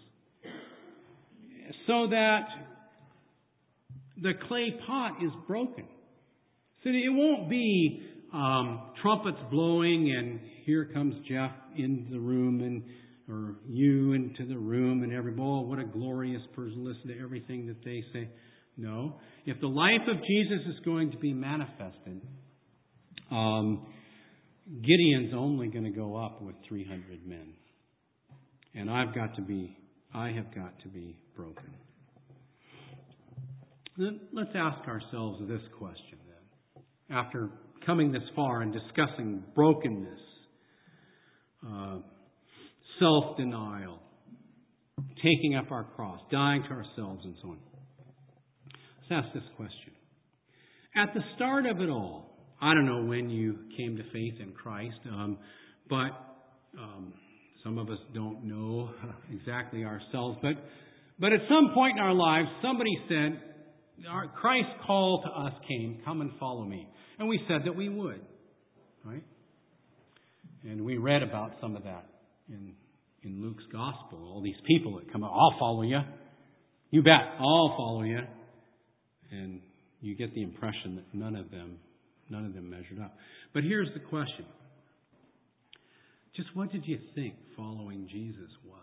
so that the clay pot is broken. So it won't be um, trumpets blowing and here comes Jeff into the room and or you into the room and everybody, oh, what a glorious person, listen to everything that they say. No. If the life of Jesus is going to be manifested, um, Gideon's only going to go up with three hundred men. And I've got to be, I have got to be broken. Let's ask ourselves this question then. After coming this far and discussing brokenness, uh, self-denial, taking up our cross, dying to ourselves and so on. Let's ask this question. At the start of it all, I don't know when you came to faith in Christ, um, but um, some of us don't know exactly ourselves, but but at some point in our lives, somebody said, our Christ's call to us came, come and follow me. And we said that we would, right? And we read about some of that in in Luke's Gospel. All these people that come up, I'll follow you. You bet, I'll follow you. And you get the impression that none of them, none of them measured up. But here's the question. Just what did you think following Jesus was?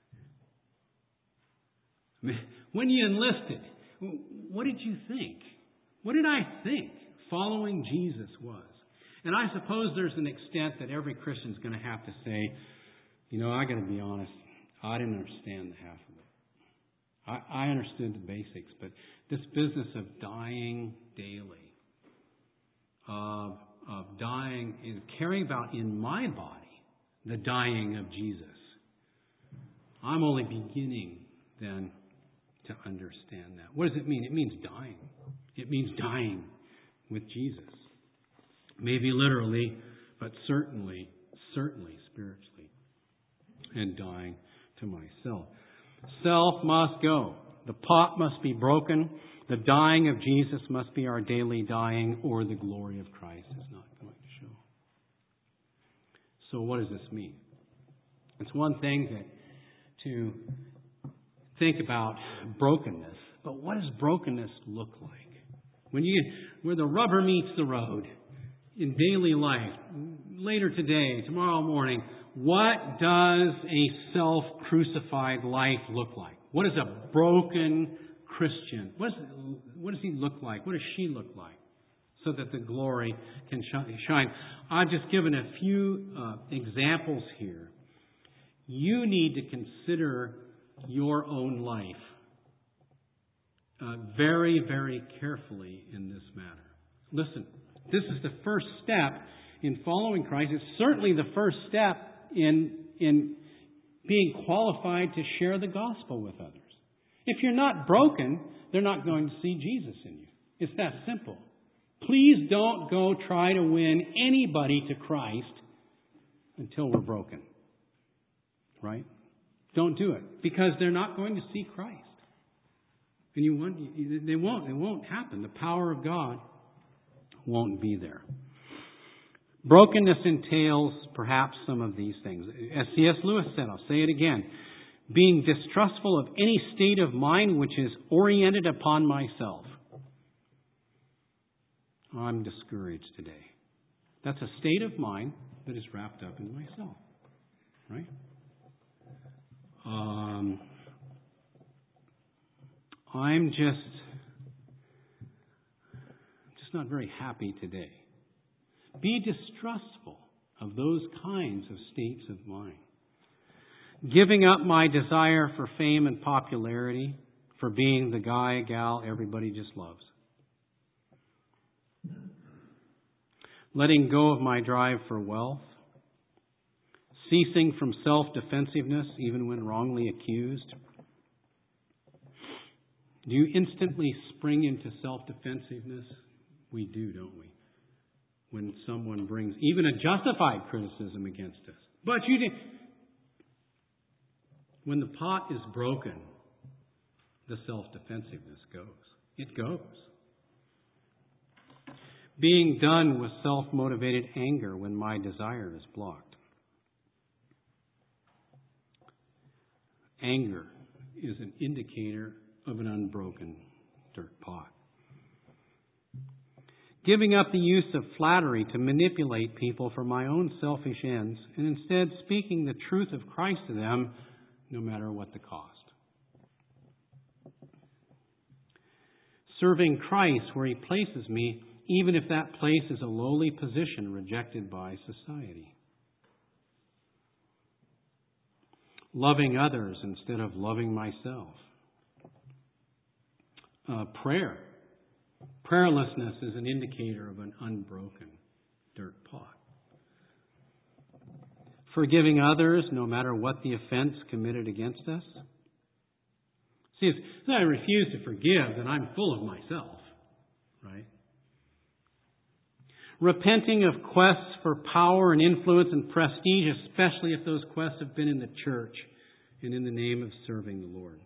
I mean, when you enlisted, what did you think? What did I think following Jesus was? And I suppose there's an extent that every Christian's going to have to say, you know, I got to be honest, I didn't understand the half of it. I, I understood the basics, but this business of dying daily, of, of dying, and carrying about in my body the dying of Jesus, I'm only beginning then to understand that. What does it mean? It means dying. It means dying with Jesus. Maybe literally, but certainly, certainly spiritually. And dying to myself. Self must go. The pot must be broken. The dying of Jesus must be our daily dying, or the glory of Christ is not going to show. So what does this mean? It's one thing that to think about brokenness, but what does brokenness look like? When you where the rubber meets the road in daily life, later today, tomorrow morning, What does a self-crucified life look like? What is a broken Christian? What, is, what does he look like? What does she look like? So that the glory can shine. I've just given a few uh, examples here. You need to consider your own life uh, very, very carefully in this matter. Listen, this is the first step in following Christ. It's certainly the first step in, in being qualified to share the gospel with others. If you're not broken, they're not going to see Jesus in you. It's that simple. Please don't go try to win anybody to Christ until we're broken. Right? Don't do it. Because they're not going to see Christ. And you want, they won't. It won't happen. The power of God won't be there. Brokenness entails perhaps some of these things. As C S Lewis said, I'll say it again, being distrustful of any state of mind which is oriented upon myself. I'm discouraged today. That's a state of mind that is wrapped up in myself. Right? Um, I'm just, just not very happy today. Be distrustful of those kinds of states of mind. Giving up my desire for fame and popularity, for being the guy, gal everybody just loves. Letting go of my drive for wealth. Ceasing from self-defensiveness, even when wrongly accused. Do you instantly spring into self-defensiveness? We do, don't we? When someone brings even a justified criticism against us. But you did. When the pot is broken, the self-defensiveness goes. It goes. Being done with self-motivated anger when my desire is blocked. Anger is an indicator of an unbroken dirt pot. Giving up the use of flattery to manipulate people for my own selfish ends, and instead speaking the truth of Christ to them, no matter what the cost. Serving Christ where He places me, even if that place is a lowly position rejected by society. Loving others instead of loving myself. Uh, prayer. Prayerlessness is an indicator of an unbroken dirt pot. Forgiving others no matter what the offense committed against us. See, if I refuse to forgive, then I'm full of myself, right? Repenting of quests for power and influence and prestige, especially if those quests have been in the church and in the name of serving the Lord.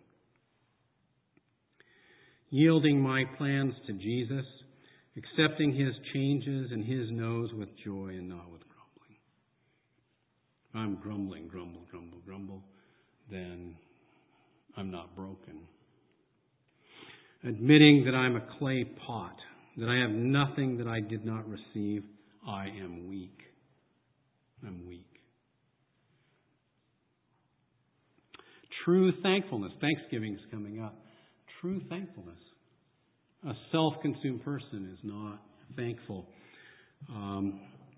Yielding my plans to Jesus, accepting His changes and His no's with joy and not with grumbling. If I'm grumbling, grumble, grumble, grumble, then I'm not broken. Admitting that I'm a clay pot, that I have nothing that I did not receive, I am weak. I'm weak. True thankfulness. Thanksgiving is coming up. True thankfulness. A self-consumed person is not thankful. Um,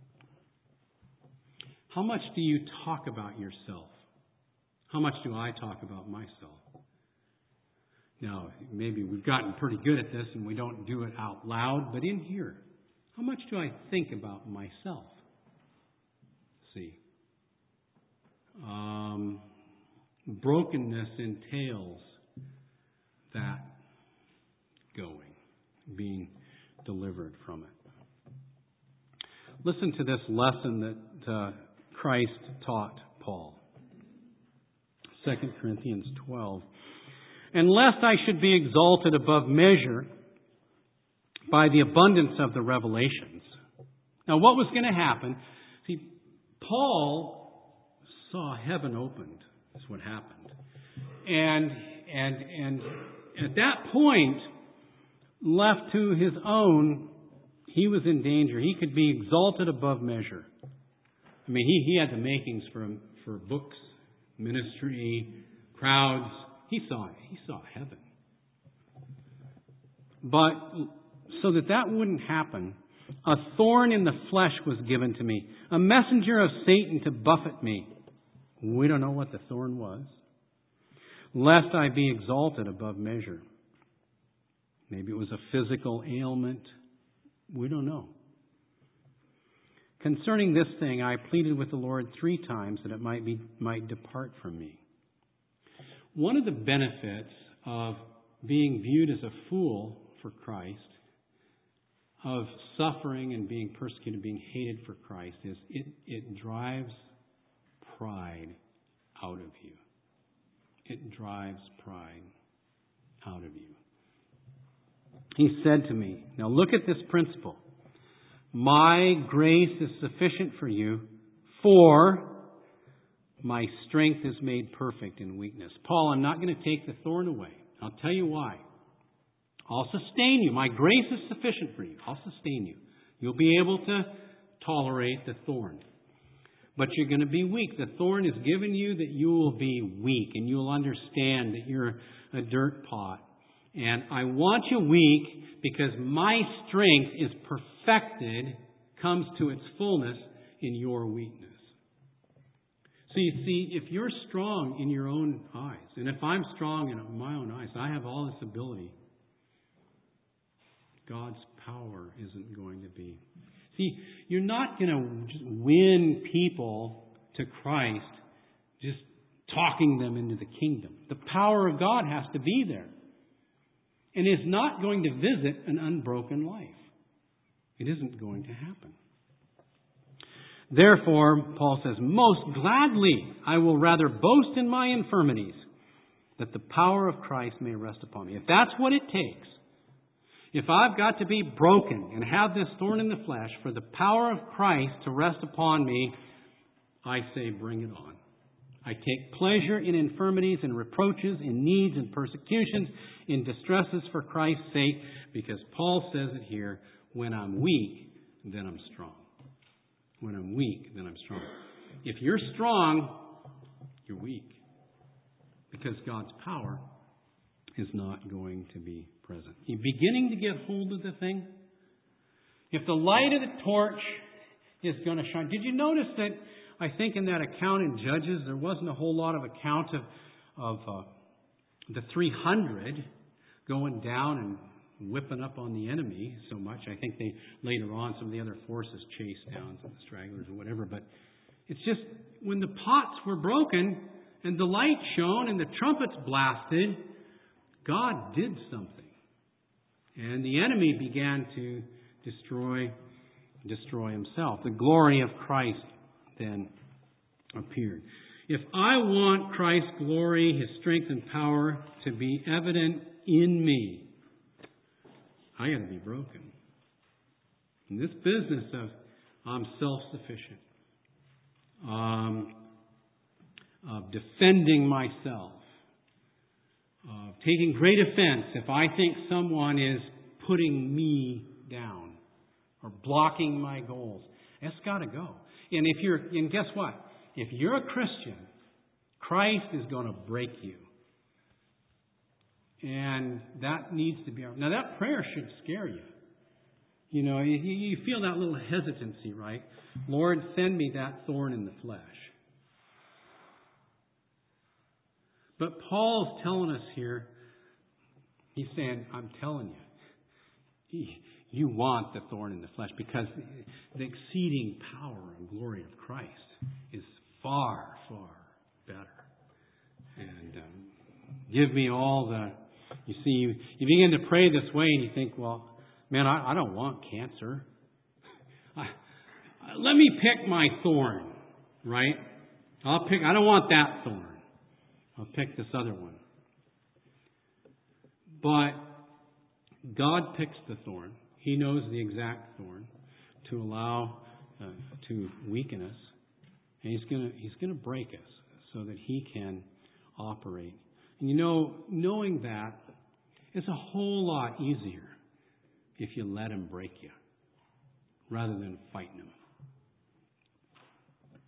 how much do you talk about yourself? How much do I talk about myself? Now, maybe we've gotten pretty good at this and we don't do it out loud, but in here, how much do I think about myself? See, um, brokenness entails that going, being delivered from it. Listen to this lesson that uh, Christ taught Paul. Second Corinthians twelve. And lest I should be exalted above measure by the abundance of the revelations. Now, what was going to happen? See, Paul saw heaven opened. That's what happened. And and and at that point, left to his own, he was in danger. He could be exalted above measure. I mean, he, he had the makings for for books, ministry, crowds. He saw he saw heaven. But so that that wouldn't happen, a thorn in the flesh was given to me, a messenger of Satan to buffet me. We don't know what the thorn was. Lest I be exalted above measure. Maybe it was a physical ailment. We don't know. Concerning this thing, I pleaded with the Lord three times that it might be might depart from me. One of the benefits of being viewed as a fool for Christ, of suffering and being persecuted, being hated for Christ, is it, it drives pride out of you. It drives pride out of you. He said to me, now look at this principle. My grace is sufficient for you, for my strength is made perfect in weakness. Paul, I'm not going to take the thorn away. I'll tell you why. I'll sustain you. My grace is sufficient for you. I'll sustain you. You'll be able to tolerate the thorn. But you're going to be weak. The thorn is given you that you will be weak and you'll understand that you're a dirt pot. And I want you weak because my strength is perfected, comes to its fullness in your weakness. So you see, if you're strong in your own eyes, and if I'm strong in my own eyes, I have all this ability, God's power isn't going to be. See, you're not going to just win people to Christ just talking them into the kingdom. The power of God has to be there. And is not going to visit an unbroken life. It isn't going to happen. Therefore, Paul says, most gladly I will rather boast in my infirmities, that the power of Christ may rest upon me. If that's what it takes, if I've got to be broken and have this thorn in the flesh for the power of Christ to rest upon me, I say bring it on. I take pleasure in infirmities and reproaches, in needs and persecutions, in distresses for Christ's sake, because Paul says it here, when I'm weak, then I'm strong. When I'm weak, then I'm strong. If you're strong, you're weak, because God's power is not going to be present. You're beginning to get hold of the thing. If the light of the torch is going to shine. Did you notice that I think in that account in Judges, there wasn't a whole lot of account of, of uh, the three hundred going down and whipping up on the enemy so much. I think they later on some of the other forces chased down some of the stragglers or whatever. But it's just when the pots were broken and the light shone and the trumpets blasted, God did something. And the enemy began to destroy, destroy himself. The glory of Christ then appeared. If I want Christ's glory, His strength and power to be evident in me, I got to be broken. In this business of I'm self-sufficient, um, of defending myself, of taking great offense if I think someone is putting me down or blocking my goals, that's got to go. And if you're, and guess what? If you're a Christian, Christ is going to break you. And that needs to be our... Now, that prayer should scare you. You know, you, you feel that little hesitancy, right? Lord, send me that thorn in the flesh. But Paul's telling us here, he's saying, I'm telling you, you want the thorn in the flesh because the exceeding power and glory of Christ is far, far better. And um, give me all the... You see, you, you begin to pray this way and you think, well, man, I, I don't want cancer. I, let me pick my thorn, right? I'll pick, I don't want that thorn. I'll pick this other one. But God picks the thorn. He knows the exact thorn to allow, uh, to weaken us. And He's going to He's going to break us so that He can operate. And you know, knowing that is a whole lot easier if you let Him break you rather than fighting Him.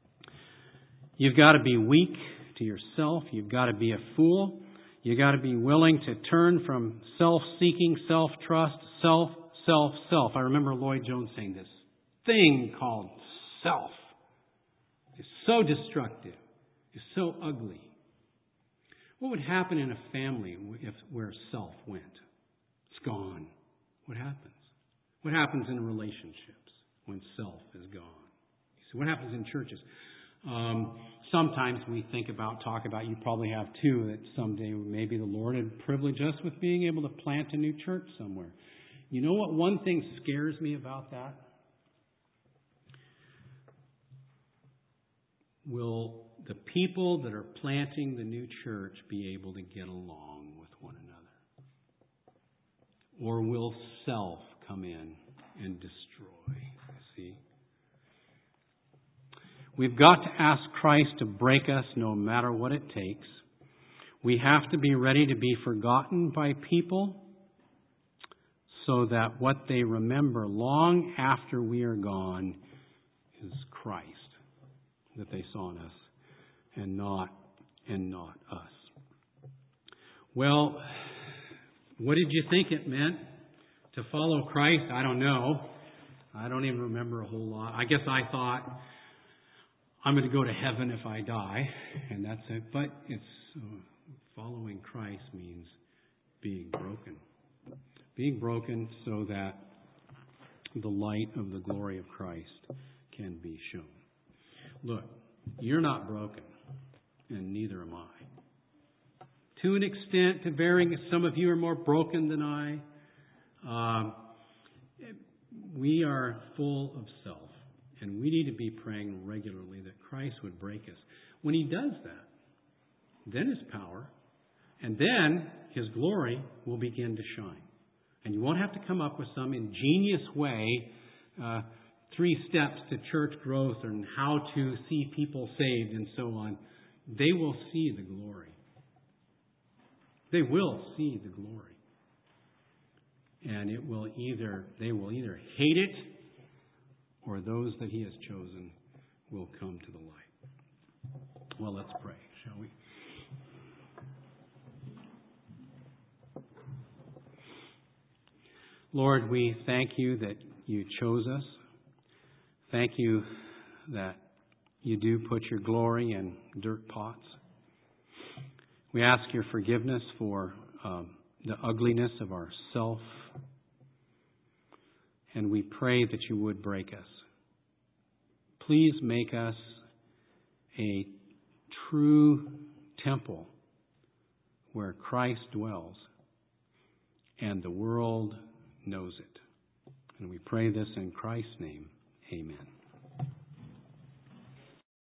You've got to be weak to yourself. You've got to be a fool. You've got to be willing to turn from self-seeking, self-trust, self, self, self. I remember Lloyd Jones saying this thing called self is so destructive, is so ugly. What would happen in a family if where self went? It's gone. What happens? What happens in relationships when self is gone? So what happens in churches? Um, sometimes we think about, talk about, you probably have too, that someday maybe the Lord would privilege us with being able to plant a new church somewhere. You know what one thing scares me about that? Will the people that are planting the new church be able to get along with one another? Or will self come in and destroy? See? We've got to ask Christ to break us no matter what it takes. We have to be ready to be forgotten by people so that what they remember long after we are gone is Christ that they saw in us and not and not us. Well, what did you think it meant to follow Christ? I don't know. I don't even remember a whole lot. I guess I thought I'm going to go to heaven if I die, and that's it. But it's uh, following Christ means being broken. Being broken so that the light of the glory of Christ can be shown. Look, you're not broken, and neither am I. To an extent, to varying, some of you are more broken than I. Um, we are full of self, and we need to be praying regularly that Christ would break us. When He does that, then His power, and then His glory will begin to shine. And you won't have to come up with some ingenious way, uh, three steps to church growth and how to see people saved and so on. They will see the glory. They will see the glory. And it will either they will either hate it, or those that He has chosen will come to the light. Well, let's pray, shall we? Lord, we thank You that You chose us. Thank You that You do put Your glory in dirt pots. We ask Your forgiveness for um, the ugliness of our self. And we pray that You would break us. Please make us a true temple where Christ dwells and the world knows it. And we pray this in Christ's name. Amen.